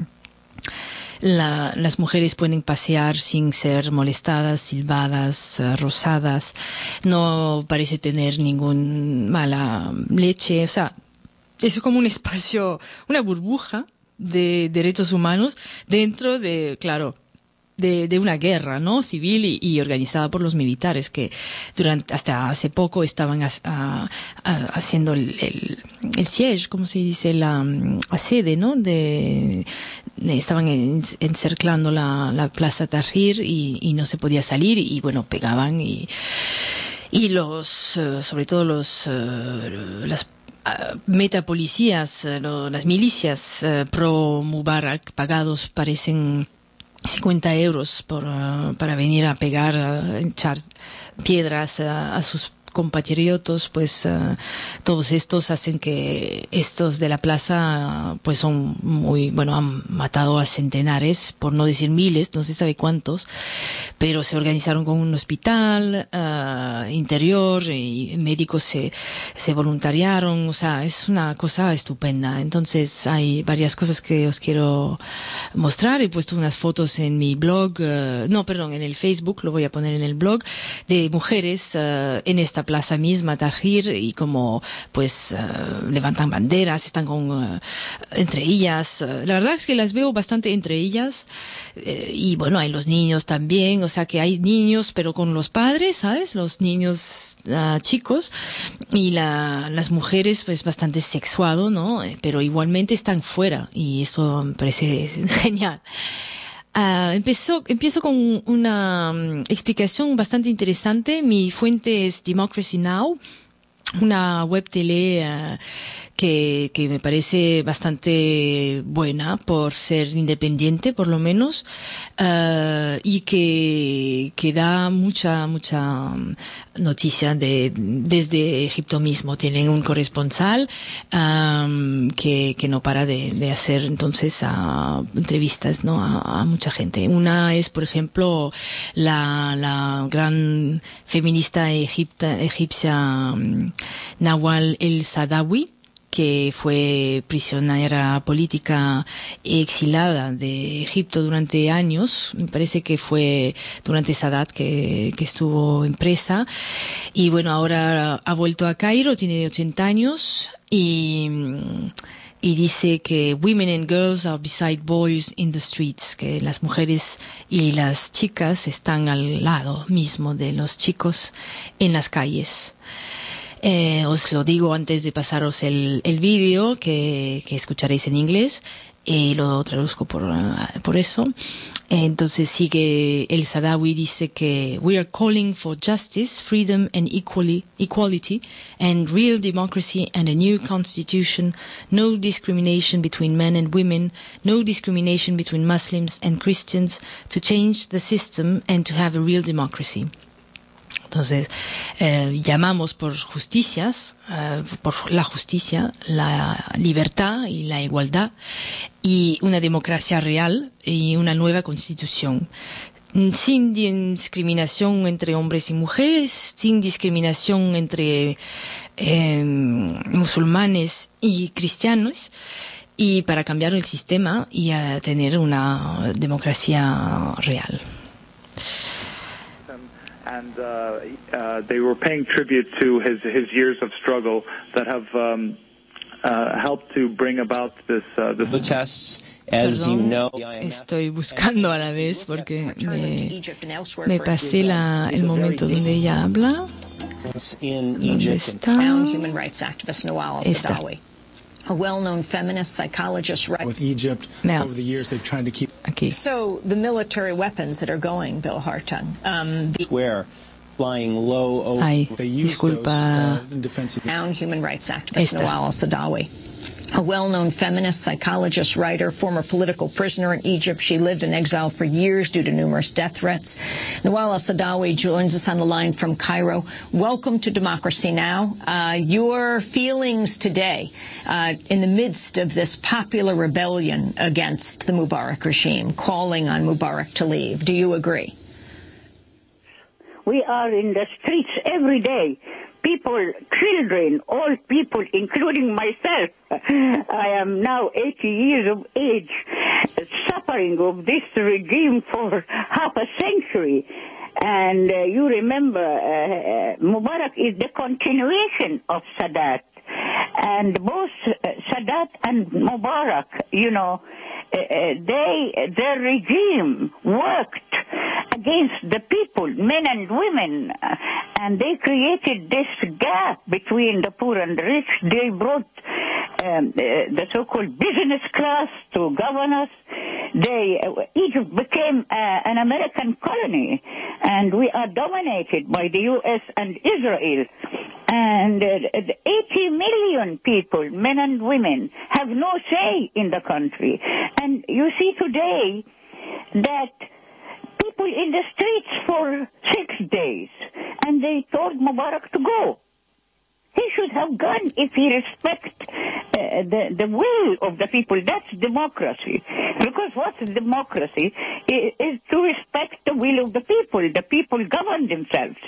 la, las mujeres pueden pasear sin ser molestadas, silbadas, uh, rosadas, no parece tener ningún mala leche, o sea, es como un espacio, una burbuja de derechos humanos dentro de, claro, de, de una guerra, ¿no? Civil y, y organizada por los militares que durante, hasta hace poco estaban a, a, a, haciendo el, el, el siege, ¿cómo se dice? La sede, ¿no? De, de estaban en, encerclando la, la Plaza Tahrir y, y no se podía salir y, bueno, pegaban y, y los, uh, sobre todo los, uh, las Uh, metapolicías, uh, las milicias uh, pro Mubarak pagados parecen cincuenta euros por, uh, para venir a pegar, a echar piedras a, a sus compatriotas, pues uh, todos estos hacen que estos de la plaza uh, pues son muy, bueno, han matado a centenares, por no decir miles, no se sabe cuántos, pero se organizaron con un hospital uh, interior y médicos se, se voluntariaron, o sea, es una cosa estupenda. Entonces hay varias cosas que os quiero mostrar. He puesto unas fotos en mi blog, uh, no, perdón, en el Facebook, lo voy a poner en el blog, de mujeres uh, en esta plaza misma, Tahrir, y como pues uh, levantan banderas, están con uh, entre ellas, uh, la verdad es que las veo bastante entre ellas, eh, y bueno, hay los niños también, o sea que hay niños pero con los padres, ¿sabes? Los niños uh, chicos, y la, las mujeres pues bastante sexuado, ¿no? Pero igualmente están fuera y eso me parece genial. Uh, empezó, empiezo con una um, explicación bastante interesante. Mi fuente es Democracy Now!, una web tele uh, que, que me parece bastante buena por ser independiente, por lo menos, uh, y que, que da mucha, mucha noticia de, desde Egipto mismo. Tienen un corresponsal, um, que, que no para de, de hacer entonces uh, entrevistas, ¿no? A, a mucha gente. Una es, por ejemplo, la, la gran feminista egipta, egipcia um, Nawal el-Saadawi, que fue prisionera política exilada de Egipto durante años. Me parece que fue durante Sadat que, que estuvo en presa. Y bueno, ahora ha vuelto a Cairo, tiene ochenta años y, y dice que women and girls are beside boys in the streets, que las mujeres y las chicas están al lado mismo de los chicos en las calles. Eh, os lo digo antes de pasaros el, el vídeo que, que escucharéis en inglés, y eh, lo traduzco por, uh, por eso. Eh, entonces sigue el Saadawi, dice que we are calling for justice, freedom and equally, equality and real democracy and a new constitution, no discrimination between men and women, no discrimination between Muslims and Christians, to change the system and to have a real democracy. Entonces, eh, llamamos por justicias, eh, por la justicia, la libertad y la igualdad, y una democracia real y una nueva constitución. Sin discriminación entre hombres y mujeres, sin discriminación entre eh, musulmanes y cristianos, y para cambiar el sistema y a tener una democracia real. And uh, uh, they were paying tribute to his his years of struggle that have um, uh, helped to bring about this. Uh, this the tests, as you know, estoy buscando a la vez porque me, me pasé la, el momento donde ella habla. ¿Dónde está? Esta. A well-known feminist psychologist, right? With Egypt, no. over the years, they've tried to keep. Aquí. So the military weapons that are going, Bill Hartung. Um, the Where flying low over. Ay, they use disculpa. those uh, in defense of Town human rights activist Esta. Nawal al-Saadawi. A well-known feminist, psychologist, writer, former political prisoner in Egypt. She lived in exile for years due to numerous death threats. Nawal al-Saadawi joins us on the line from Cairo. Welcome to Democracy Now! Uh, your feelings today uh, in the midst of this popular rebellion against the Mubarak regime, calling on Mubarak to leave. Do you agree? We are in the streets every day. People, children, all people, including myself. I am now eighty years of age, suffering of this regime for half a century. And uh, you remember, uh, Mubarak is the continuation of Sadat. And both uh, Sadat and Mubarak, you know, uh, they, their regime worked against the people, men and women, uh, and they created this gap between the poor and the rich. They brought um, uh, the so-called business class to govern us. They, uh, Egypt became uh, an American colony, and we are dominated by the U S and Israel. And uh, eighty million people, men and women, have no say in the country. And you see today that people in the streets for six days, and they told Mubarak to go. He should have gone if he respects uh, the, the will of the people. That's democracy. Because what's democracy is, is to respect the will of the people. The people govern themselves.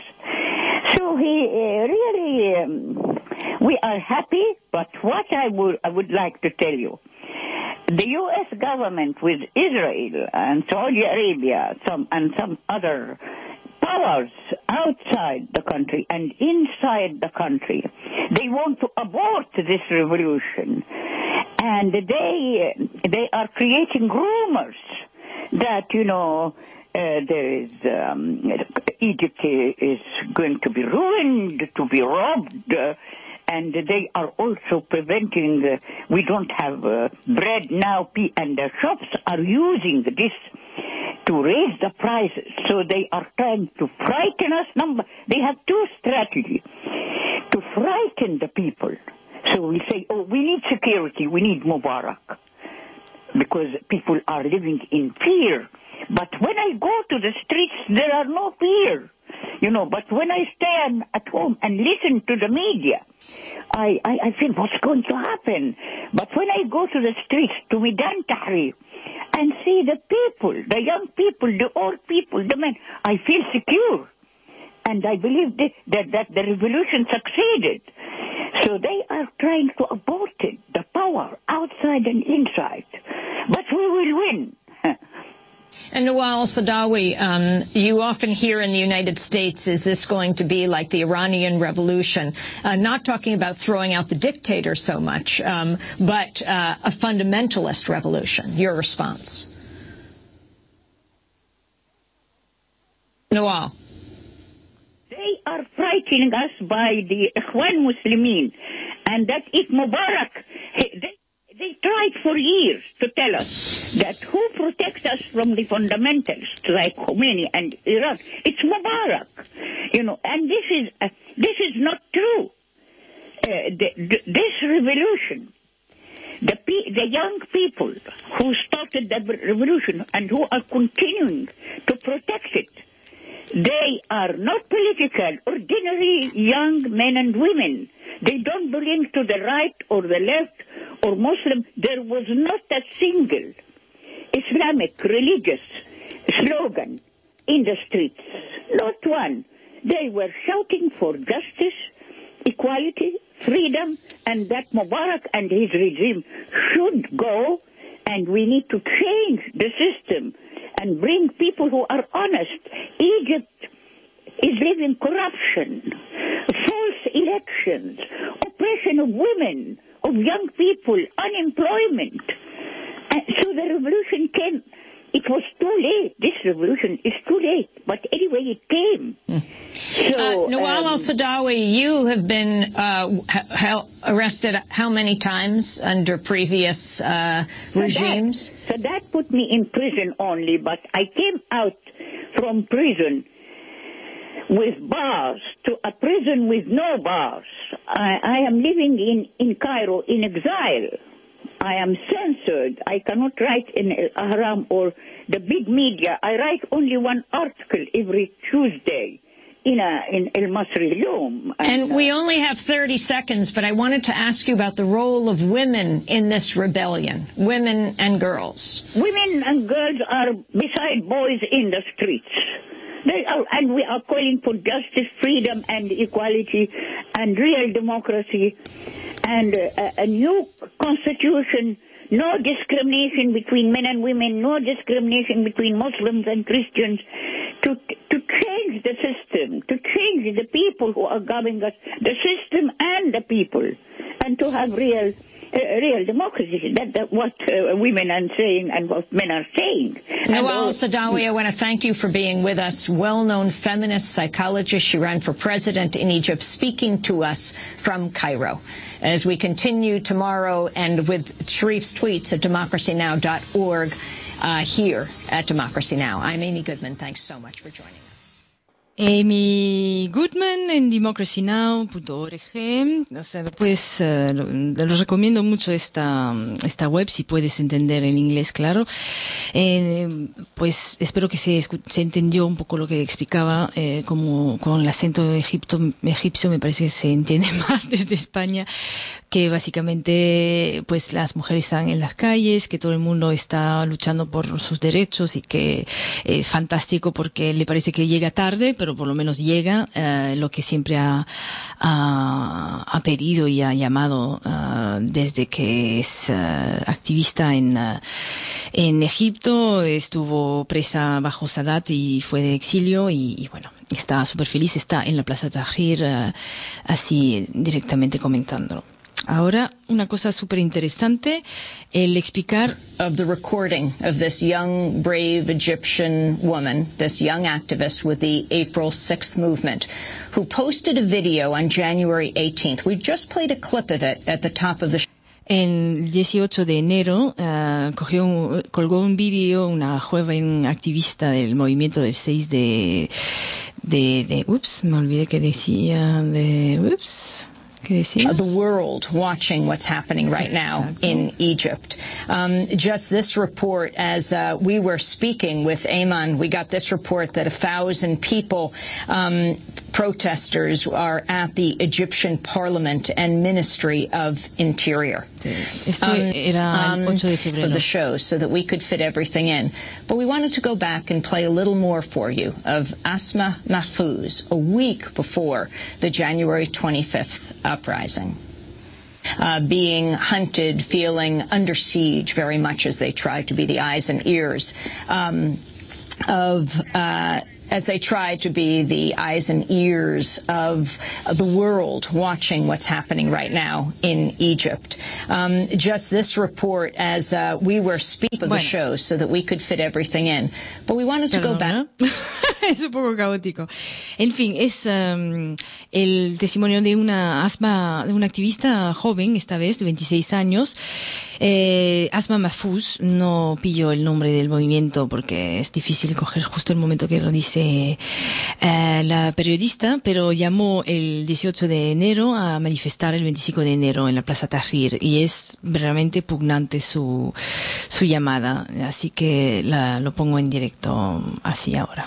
So he uh, really, um, we are happy, but what I would, I would like to tell you, the U S government with Israel and Saudi Arabia some, and some other powers outside the country and inside the country, they want to abort this revolution. And they, they are creating rumors that, you know, Uh, there is, um, Egypt is going to be ruined, to be robbed, uh, and they are also preventing, uh, we don't have uh, bread now, and the shops are using this to raise the prices. So they are trying to frighten us. Number, they have two strategies. To frighten the people. So we say, oh, we security, we need Mubarak. Because people are living in fear. But when I go to the streets, there are no fear. You know, but when I stay at home and listen to the media, I, I, I feel what's going to happen. But when I go to the streets, to Midan Tahrir, and see the people, the young people, the old people, the men, I feel secure. And I believe that, that, that the revolution succeeded. So they are trying to abort it, the power, outside and inside. But we will win. And Nawal Saadawi, um, you often hear in the United States, is this going to be like the Iranian Revolution? Uh, not talking about throwing out the dictator so much, um, but uh, a fundamentalist revolution. Your response? Nawal. They are frightening us by the Ikhwan Muslimin, and that if Mubarak, they, they tried for years to tell us that who protects us from the fundamentalists like Khomeini and Iran, it's Mubarak, you know, and this is uh, this is not true. Uh, the, the, this revolution, the pe- the young people who started the revolution and who are continuing to protect it, they are not political, ordinary young men and women. They don't belong to the right or the left or Muslim. There was not a single Islamic religious slogan in the streets. Not one. They were shouting for justice, equality, freedom, and that Mubarak and his regime should go, and we need to change the system and bring people who are honest. Egypt is living corruption, false elections, oppression of women, of young people, unemployment. And so the revolution came. It was too late. This revolution is too late. But anyway, it came. Mm. So, uh, Nawal um, al-Saadawi, you have been uh, ha- arrested how many times under previous uh, regimes? So that, so that put me in prison only, but I came out from prison with bars to a prison with no bars. I, I am living in, in Cairo in exile. I am censored. I cannot write in Al-Ahram or the big media. I write only one article every Tuesday in a, in El Masri Loom. And, and uh, we only have thirty seconds, but I wanted to ask you about the role of women in this rebellion, women and girls. Women and girls are beside boys in the streets. They are, and we are calling for justice, freedom, and equality, and real democracy, and uh, a new constitution, no discrimination between men and women, no discrimination between Muslims and Christians, to to change the system, to change the people who are governing us, the system and the people, and to have real uh, real democracy. That, that what uh, women are saying and what men are saying. Nawal Saadawi, I want to thank you for being with us. Well-known feminist psychologist. She ran for president in Egypt, speaking to us from Cairo. As we continue tomorrow and with Sharif's tweets at democracy now dot org uh, here at Democracy Now! I'm Amy Goodman. Thanks so much for joining us. Amy Goodman en democracy now punto org. O sea, pues uh, lo, lo recomiendo mucho esta esta web si puedes entender el inglés, claro. Eh, pues espero que se se entendió un poco lo que explicaba, eh, como con el acento egipto, egipcio me parece que se entiende más desde España, que básicamente pues las mujeres están en las calles, que todo el mundo está luchando por sus derechos y que es fantástico porque le parece que llega tarde, pero por lo menos llega uh, lo que siempre ha, ha, ha pedido y ha llamado uh, desde que es uh, activista en, uh, en Egipto. Estuvo presa bajo Sadat y fue de exilio y, y bueno, está súper feliz, está en la Plaza Tahrir uh, así directamente comentándolo. Ahora, una cosa súper interesante, el explicar of the recording of this young, brave Egyptian woman, this young activist with the April sixth movement, who posted a video on January eighteenth. We just played a clip of it at the top of the show. El dieciocho de enero uh, cogió un, colgó un vídeo una joven activista del movimiento del seis de, de, de, ups, me olvidé que decía de, ups, ¿Qué decía? The world watching what's happening right sí, now exacto. in Egypt. Um, just this report, as uh, we were speaking with Ayman, we got this report that a thousand people, um, protesters, are at the Egyptian Parliament and Ministry of Interior. Esto era el ocho de febrero. Of the show, so that we could fit everything in. But we wanted to go back and play a little more for you of Asma Mahfouz, a week before the January twenty-fifth uprising. Uh, being hunted, feeling under siege very much as they tried to be the eyes and ears um, of uh, as they tried to be the eyes and ears of, of the world watching what's happening right now in Egypt. Um, just this report, as uh, we were speaking of bueno. the show so that we could fit everything in. But we wanted to Perdón, go back. ¿no? Es un poco caótico. En fin, es um, el testimonio de una Asma, de una activista joven, esta vez, de veintiséis años. Eh, Asma Mahfouz, no pillo el nombre del movimiento porque es difícil coger justo el momento que lo dice eh, la periodista, pero llamó el dieciocho de enero a manifestar el veinticinco de enero en la Plaza Tahrir y es realmente pugnante su, su llamada. Así que la, lo pongo en directo así ahora.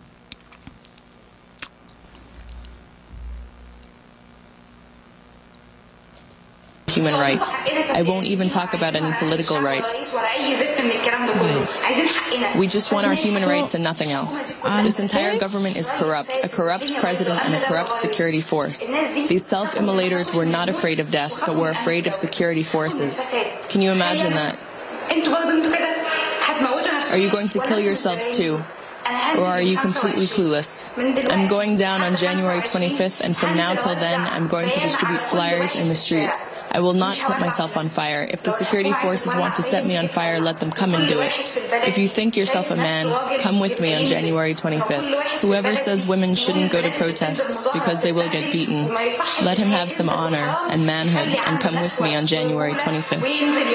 Human rights. I won't even talk about any political rights. We just want our human rights and nothing else. This entire government is corrupt, a corrupt president and a corrupt security force. These self-immolators were not afraid of death, but were afraid of security forces. Can you imagine that? Are you going to kill yourselves too? Or are you completely clueless? I'm going down on January twenty-fifth, and from now till then, I'm going to distribute flyers in the streets. I will not set myself on fire. If the security forces want to set me on fire, let them come and do it. If you think yourself a man, come with me on January twenty-fifth. Whoever says women shouldn't go to protests because they will get beaten, let him have some honor and manhood and come with me on January twenty-fifth.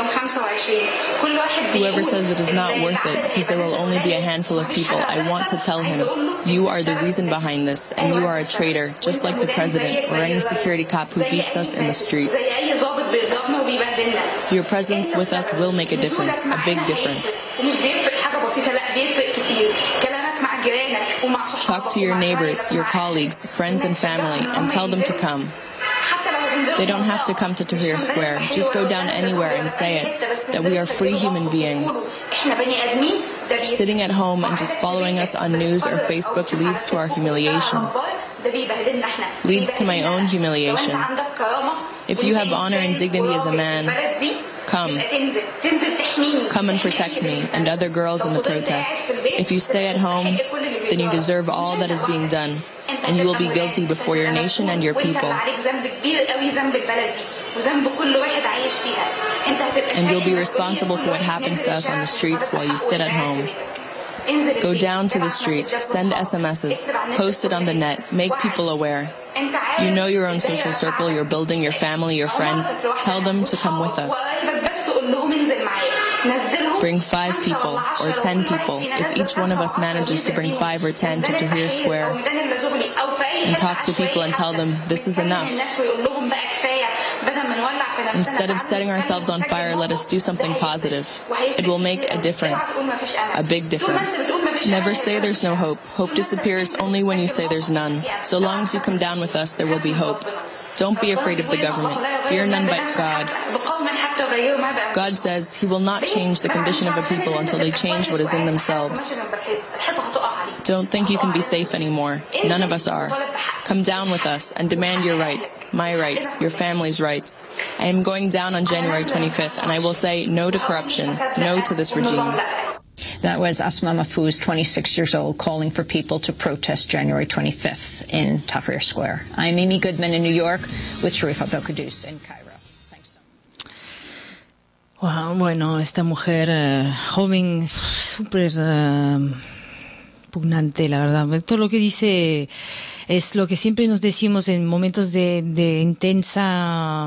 Whoever says it is not worth it because there will only be a handful of people, I want to tell him, you are the reason behind this, and you are a traitor, just like the president or any security cop who beats us in the streets. Your presence with us will make a difference, a big difference. Talk to your neighbors, your colleagues, friends and family, and tell them to come. They don't have to come to Tahrir Square. Just go down anywhere and say it, that we are free human beings. Sitting at home and just following us on news or Facebook leads to our humiliation. Leads to my own humiliation. If you have honor and dignity as a man, come. Come and protect me and other girls in the protest. If you stay at home, then you deserve all that is being done, and you will be guilty before your nation and your people. And you'll be responsible for what happens to us on the streets while you sit at home. Go down to the street, send S M Ses, post it on the net, make people aware. You know your own social circle, your building, your family, your friends. Tell them to come with us. Bring five people or ten people. If each one of us manages to bring five or ten to Tahrir Square and talk to people and tell them this is enough. Instead of setting ourselves on fire, let us do something positive. It will make a difference, a big difference. Never say there's no hope. Hope disappears only when you say there's none. So long as you come down with us, there will be hope. Don't be afraid of the government. Fear none but God. God says He will not change the condition of a people until they change what is in themselves. Don't think you can be safe anymore. None of us are. Come down with us and demand your rights, my rights, your family's rights. I am going down on January twenty-fifth, and I will say no to corruption, no to this regime. That was Asma Mahfouz, twenty-six years old, calling for people to protest January twenty-fifth in Tahrir Square. I'm Amy Goodman in New York with Sharif Abdel-Quddus in Cairo. Thanks so much. Wow, bueno, esta mujer uh, joven, súper uh, pugnante, la verdad. Todo lo que dice es lo que siempre nos decimos en momentos de, de intensa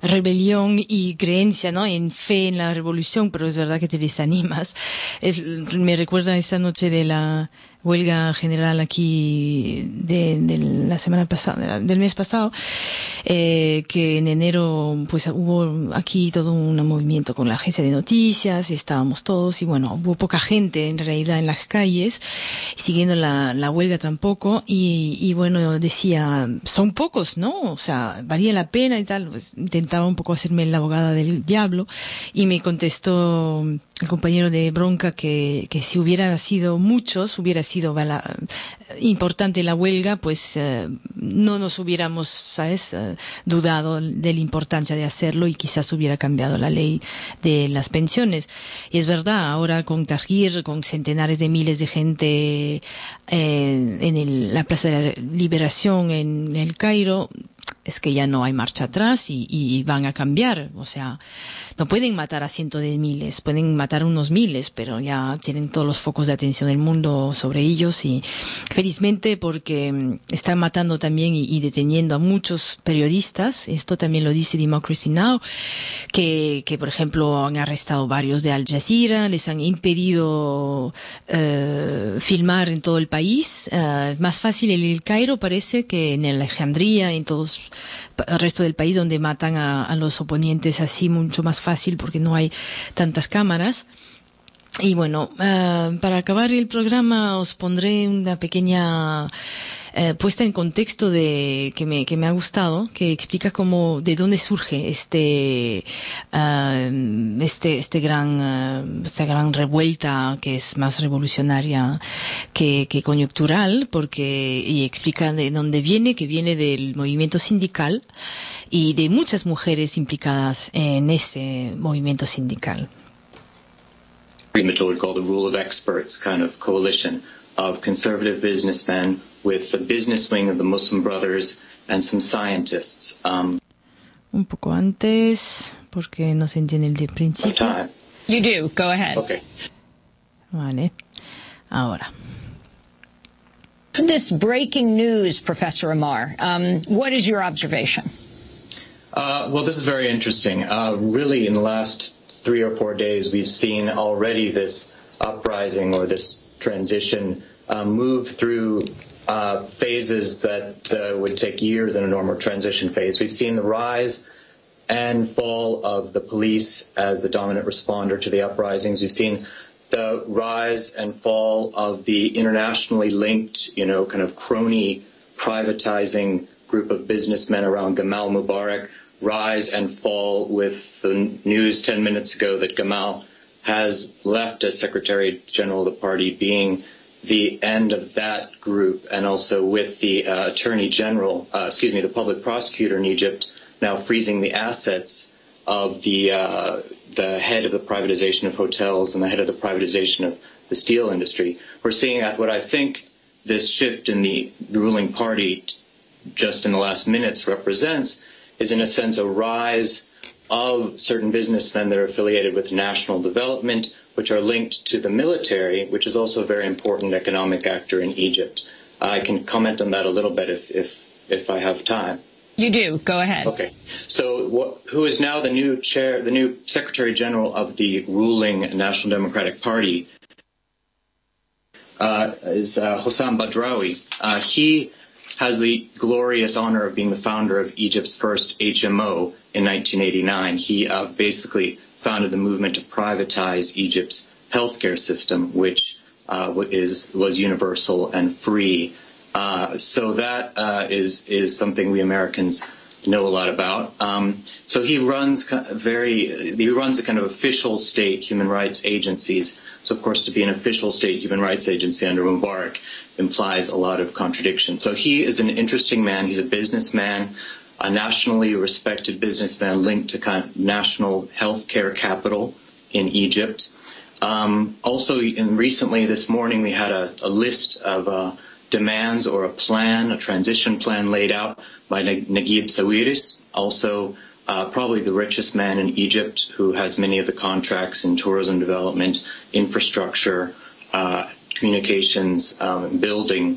rebelión y creencia, ¿no? En fe en la revolución, pero es verdad que te desanimas. Es, me recuerda esa noche de la huelga general aquí de, de la semana pasada, del mes pasado, eh, que en enero pues hubo aquí todo un movimiento con la agencia de noticias, y estábamos todos, y bueno, hubo poca gente en realidad en las calles, siguiendo la, la huelga tampoco, y, y bueno, decía, son pocos, ¿no? O sea, valía la pena y tal, pues intentaba un poco hacerme la abogada del diablo, y me contestó el compañero de bronca que, que si hubiera sido muchos, hubiera sido bala, importante la huelga, pues eh, no nos hubiéramos, ¿sabes?, eh, dudado de la importancia de hacerlo, y quizás hubiera cambiado la ley de las pensiones. Y es verdad, ahora con Tahrir, con centenares de miles de gente eh, en el, la Plaza de la Liberación en el Cairo, es que ya no hay marcha atrás, y, y van a cambiar. O sea, no pueden matar a cientos de miles, pueden matar unos miles, pero ya tienen todos los focos de atención del mundo sobre ellos, y felizmente, porque están matando también y, y deteniendo a muchos periodistas. Esto también lo dice Democracy Now!, que, que por ejemplo han arrestado varios de Al Jazeera, les han impedido eh, filmar en todo el país. Eh, más fácil en el Cairo parece que en Alejandría, en todos el resto del país, donde matan a, a los oponentes así mucho más fácil porque no hay tantas cámaras. Y bueno, uh, para acabar el programa os pondré una pequeña uh, puesta en contexto de que me que me ha gustado, que explica cómo, de dónde surge este uh, este este gran uh, esta gran revuelta, que es más revolucionaria que que coyuntural, porque y explica de dónde viene, que viene del movimiento sindical y de muchas mujeres implicadas en este movimiento sindical. Mitchell would call the rule of experts kind of coalition of conservative businessmen with the business wing of the Muslim Brothers and some scientists. Um, Un poco antes, porque no se entiende el de principio. Time. You do. Go ahead. Okay. Vale. Ahora. This breaking news, Professor Amar, um, what is your observation? Uh, well, this is very interesting. Uh, really, in the last three or four days, we've seen already this uprising or this transition uh, move through uh, phases that uh, would take years in a normal transition phase. We've seen the rise and fall of the police as the dominant responder to the uprisings. We've seen the rise and fall of the internationally linked, you know, kind of crony privatizing group of businessmen around Gamal Mubarak rise and fall with the news ten minutes ago that Gamal has left as Secretary General of the party, being the end of that group, and also with the uh, Attorney General, uh, excuse me, the public prosecutor in Egypt now freezing the assets of the uh, the head of the privatization of hotels and the head of the privatization of the steel industry. We're seeing what I think this shift in the ruling party just in the last minutes represents is, in a sense, a rise of certain businessmen that are affiliated with national development, which are linked to the military, which is also a very important economic actor in Egypt. I can comment on that a little bit if if, if I have time. You do. Go ahead. Okay. So what, who is now the new chair, the new Secretary General of the ruling National Democratic Party uh, is uh, Hossam Badrawi. Uh, he has the glorious honor of being the founder of Egypt's first H M O in nineteen eighty-nine. He uh, basically founded the movement to privatize Egypt's healthcare system, which uh, is was universal and free. Uh, so that uh, is is something we Americans know a lot about. Um, so he runs very he runs a kind of official state human rights agencies. So of course, to be an official state human rights agency under Mubarak implies a lot of contradiction. So he is an interesting man. He's a businessman, a nationally respected businessman linked to kind of national healthcare capital in Egypt. Um, also, in recently this morning, we had a, a list of uh, demands or a plan, a transition plan laid out by Naguib Sawiris, also uh, probably the richest man in Egypt, who has many of the contracts in tourism development, infrastructure, uh, communications, um, building.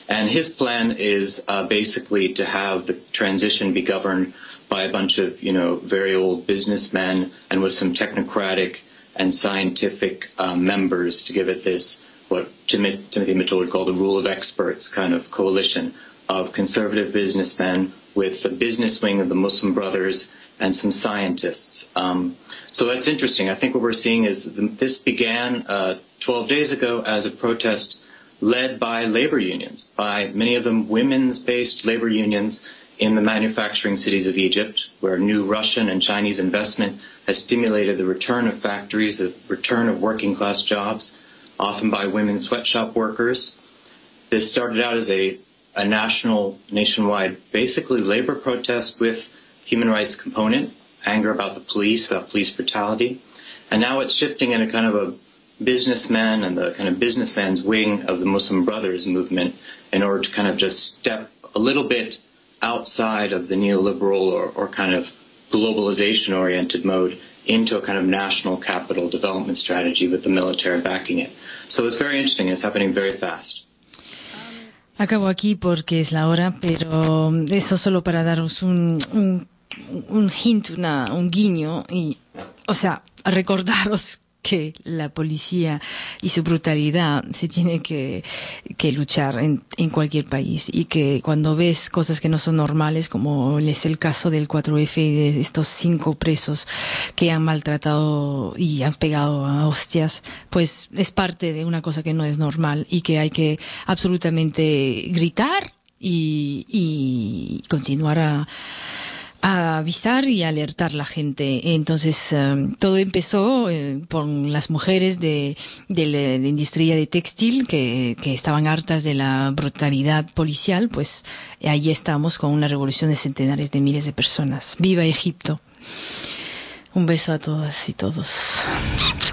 And his plan is uh, basically to have the transition be governed by a bunch of, you know, very old businessmen and with some technocratic and scientific uh, members to give it this, what Tim- Timothy Mitchell would call the rule of experts kind of coalition of conservative businessmen with the business wing of the Muslim Brothers and some scientists. Um, so that's interesting. I think what we're seeing is this began uh, twelve days ago as a protest led by labor unions, by many of them women's-based labor unions in the manufacturing cities of Egypt, where new Russian and Chinese investment has stimulated the return of factories, the return of working-class jobs, often by women sweatshop workers. This started out as a, a national, nationwide, basically labor protest with human rights component, anger about the police, about police brutality. And now it's shifting in a kind of a businessman and the kind of businessman's wing of the Muslim Brothers movement in order to kind of just step a little bit outside of the neoliberal or, or kind of globalization-oriented mode into a kind of national capital development strategy with the military backing it. So it's very interesting. It's happening very fast. Acabo aquí porque es la hora, pero eso solo para daros un, un, un hint, una, un guiño, y, o sea, recordaros que la policía y su brutalidad se tiene que, que luchar en, en cualquier país, y que cuando ves cosas que no son normales, como es el caso del cuatro F y de estos cinco presos que han maltratado y han pegado a hostias, pues es parte de una cosa que no es normal y que hay que absolutamente gritar y, y continuar a a avisar y alertar a la gente. Entonces, um, todo empezó eh, por las mujeres de, de la de industria de textil que, que estaban hartas de la brutalidad policial. Pues ahí estamos con una revolución de centenares de miles de personas. ¡Viva Egipto! Un beso a todas y todos.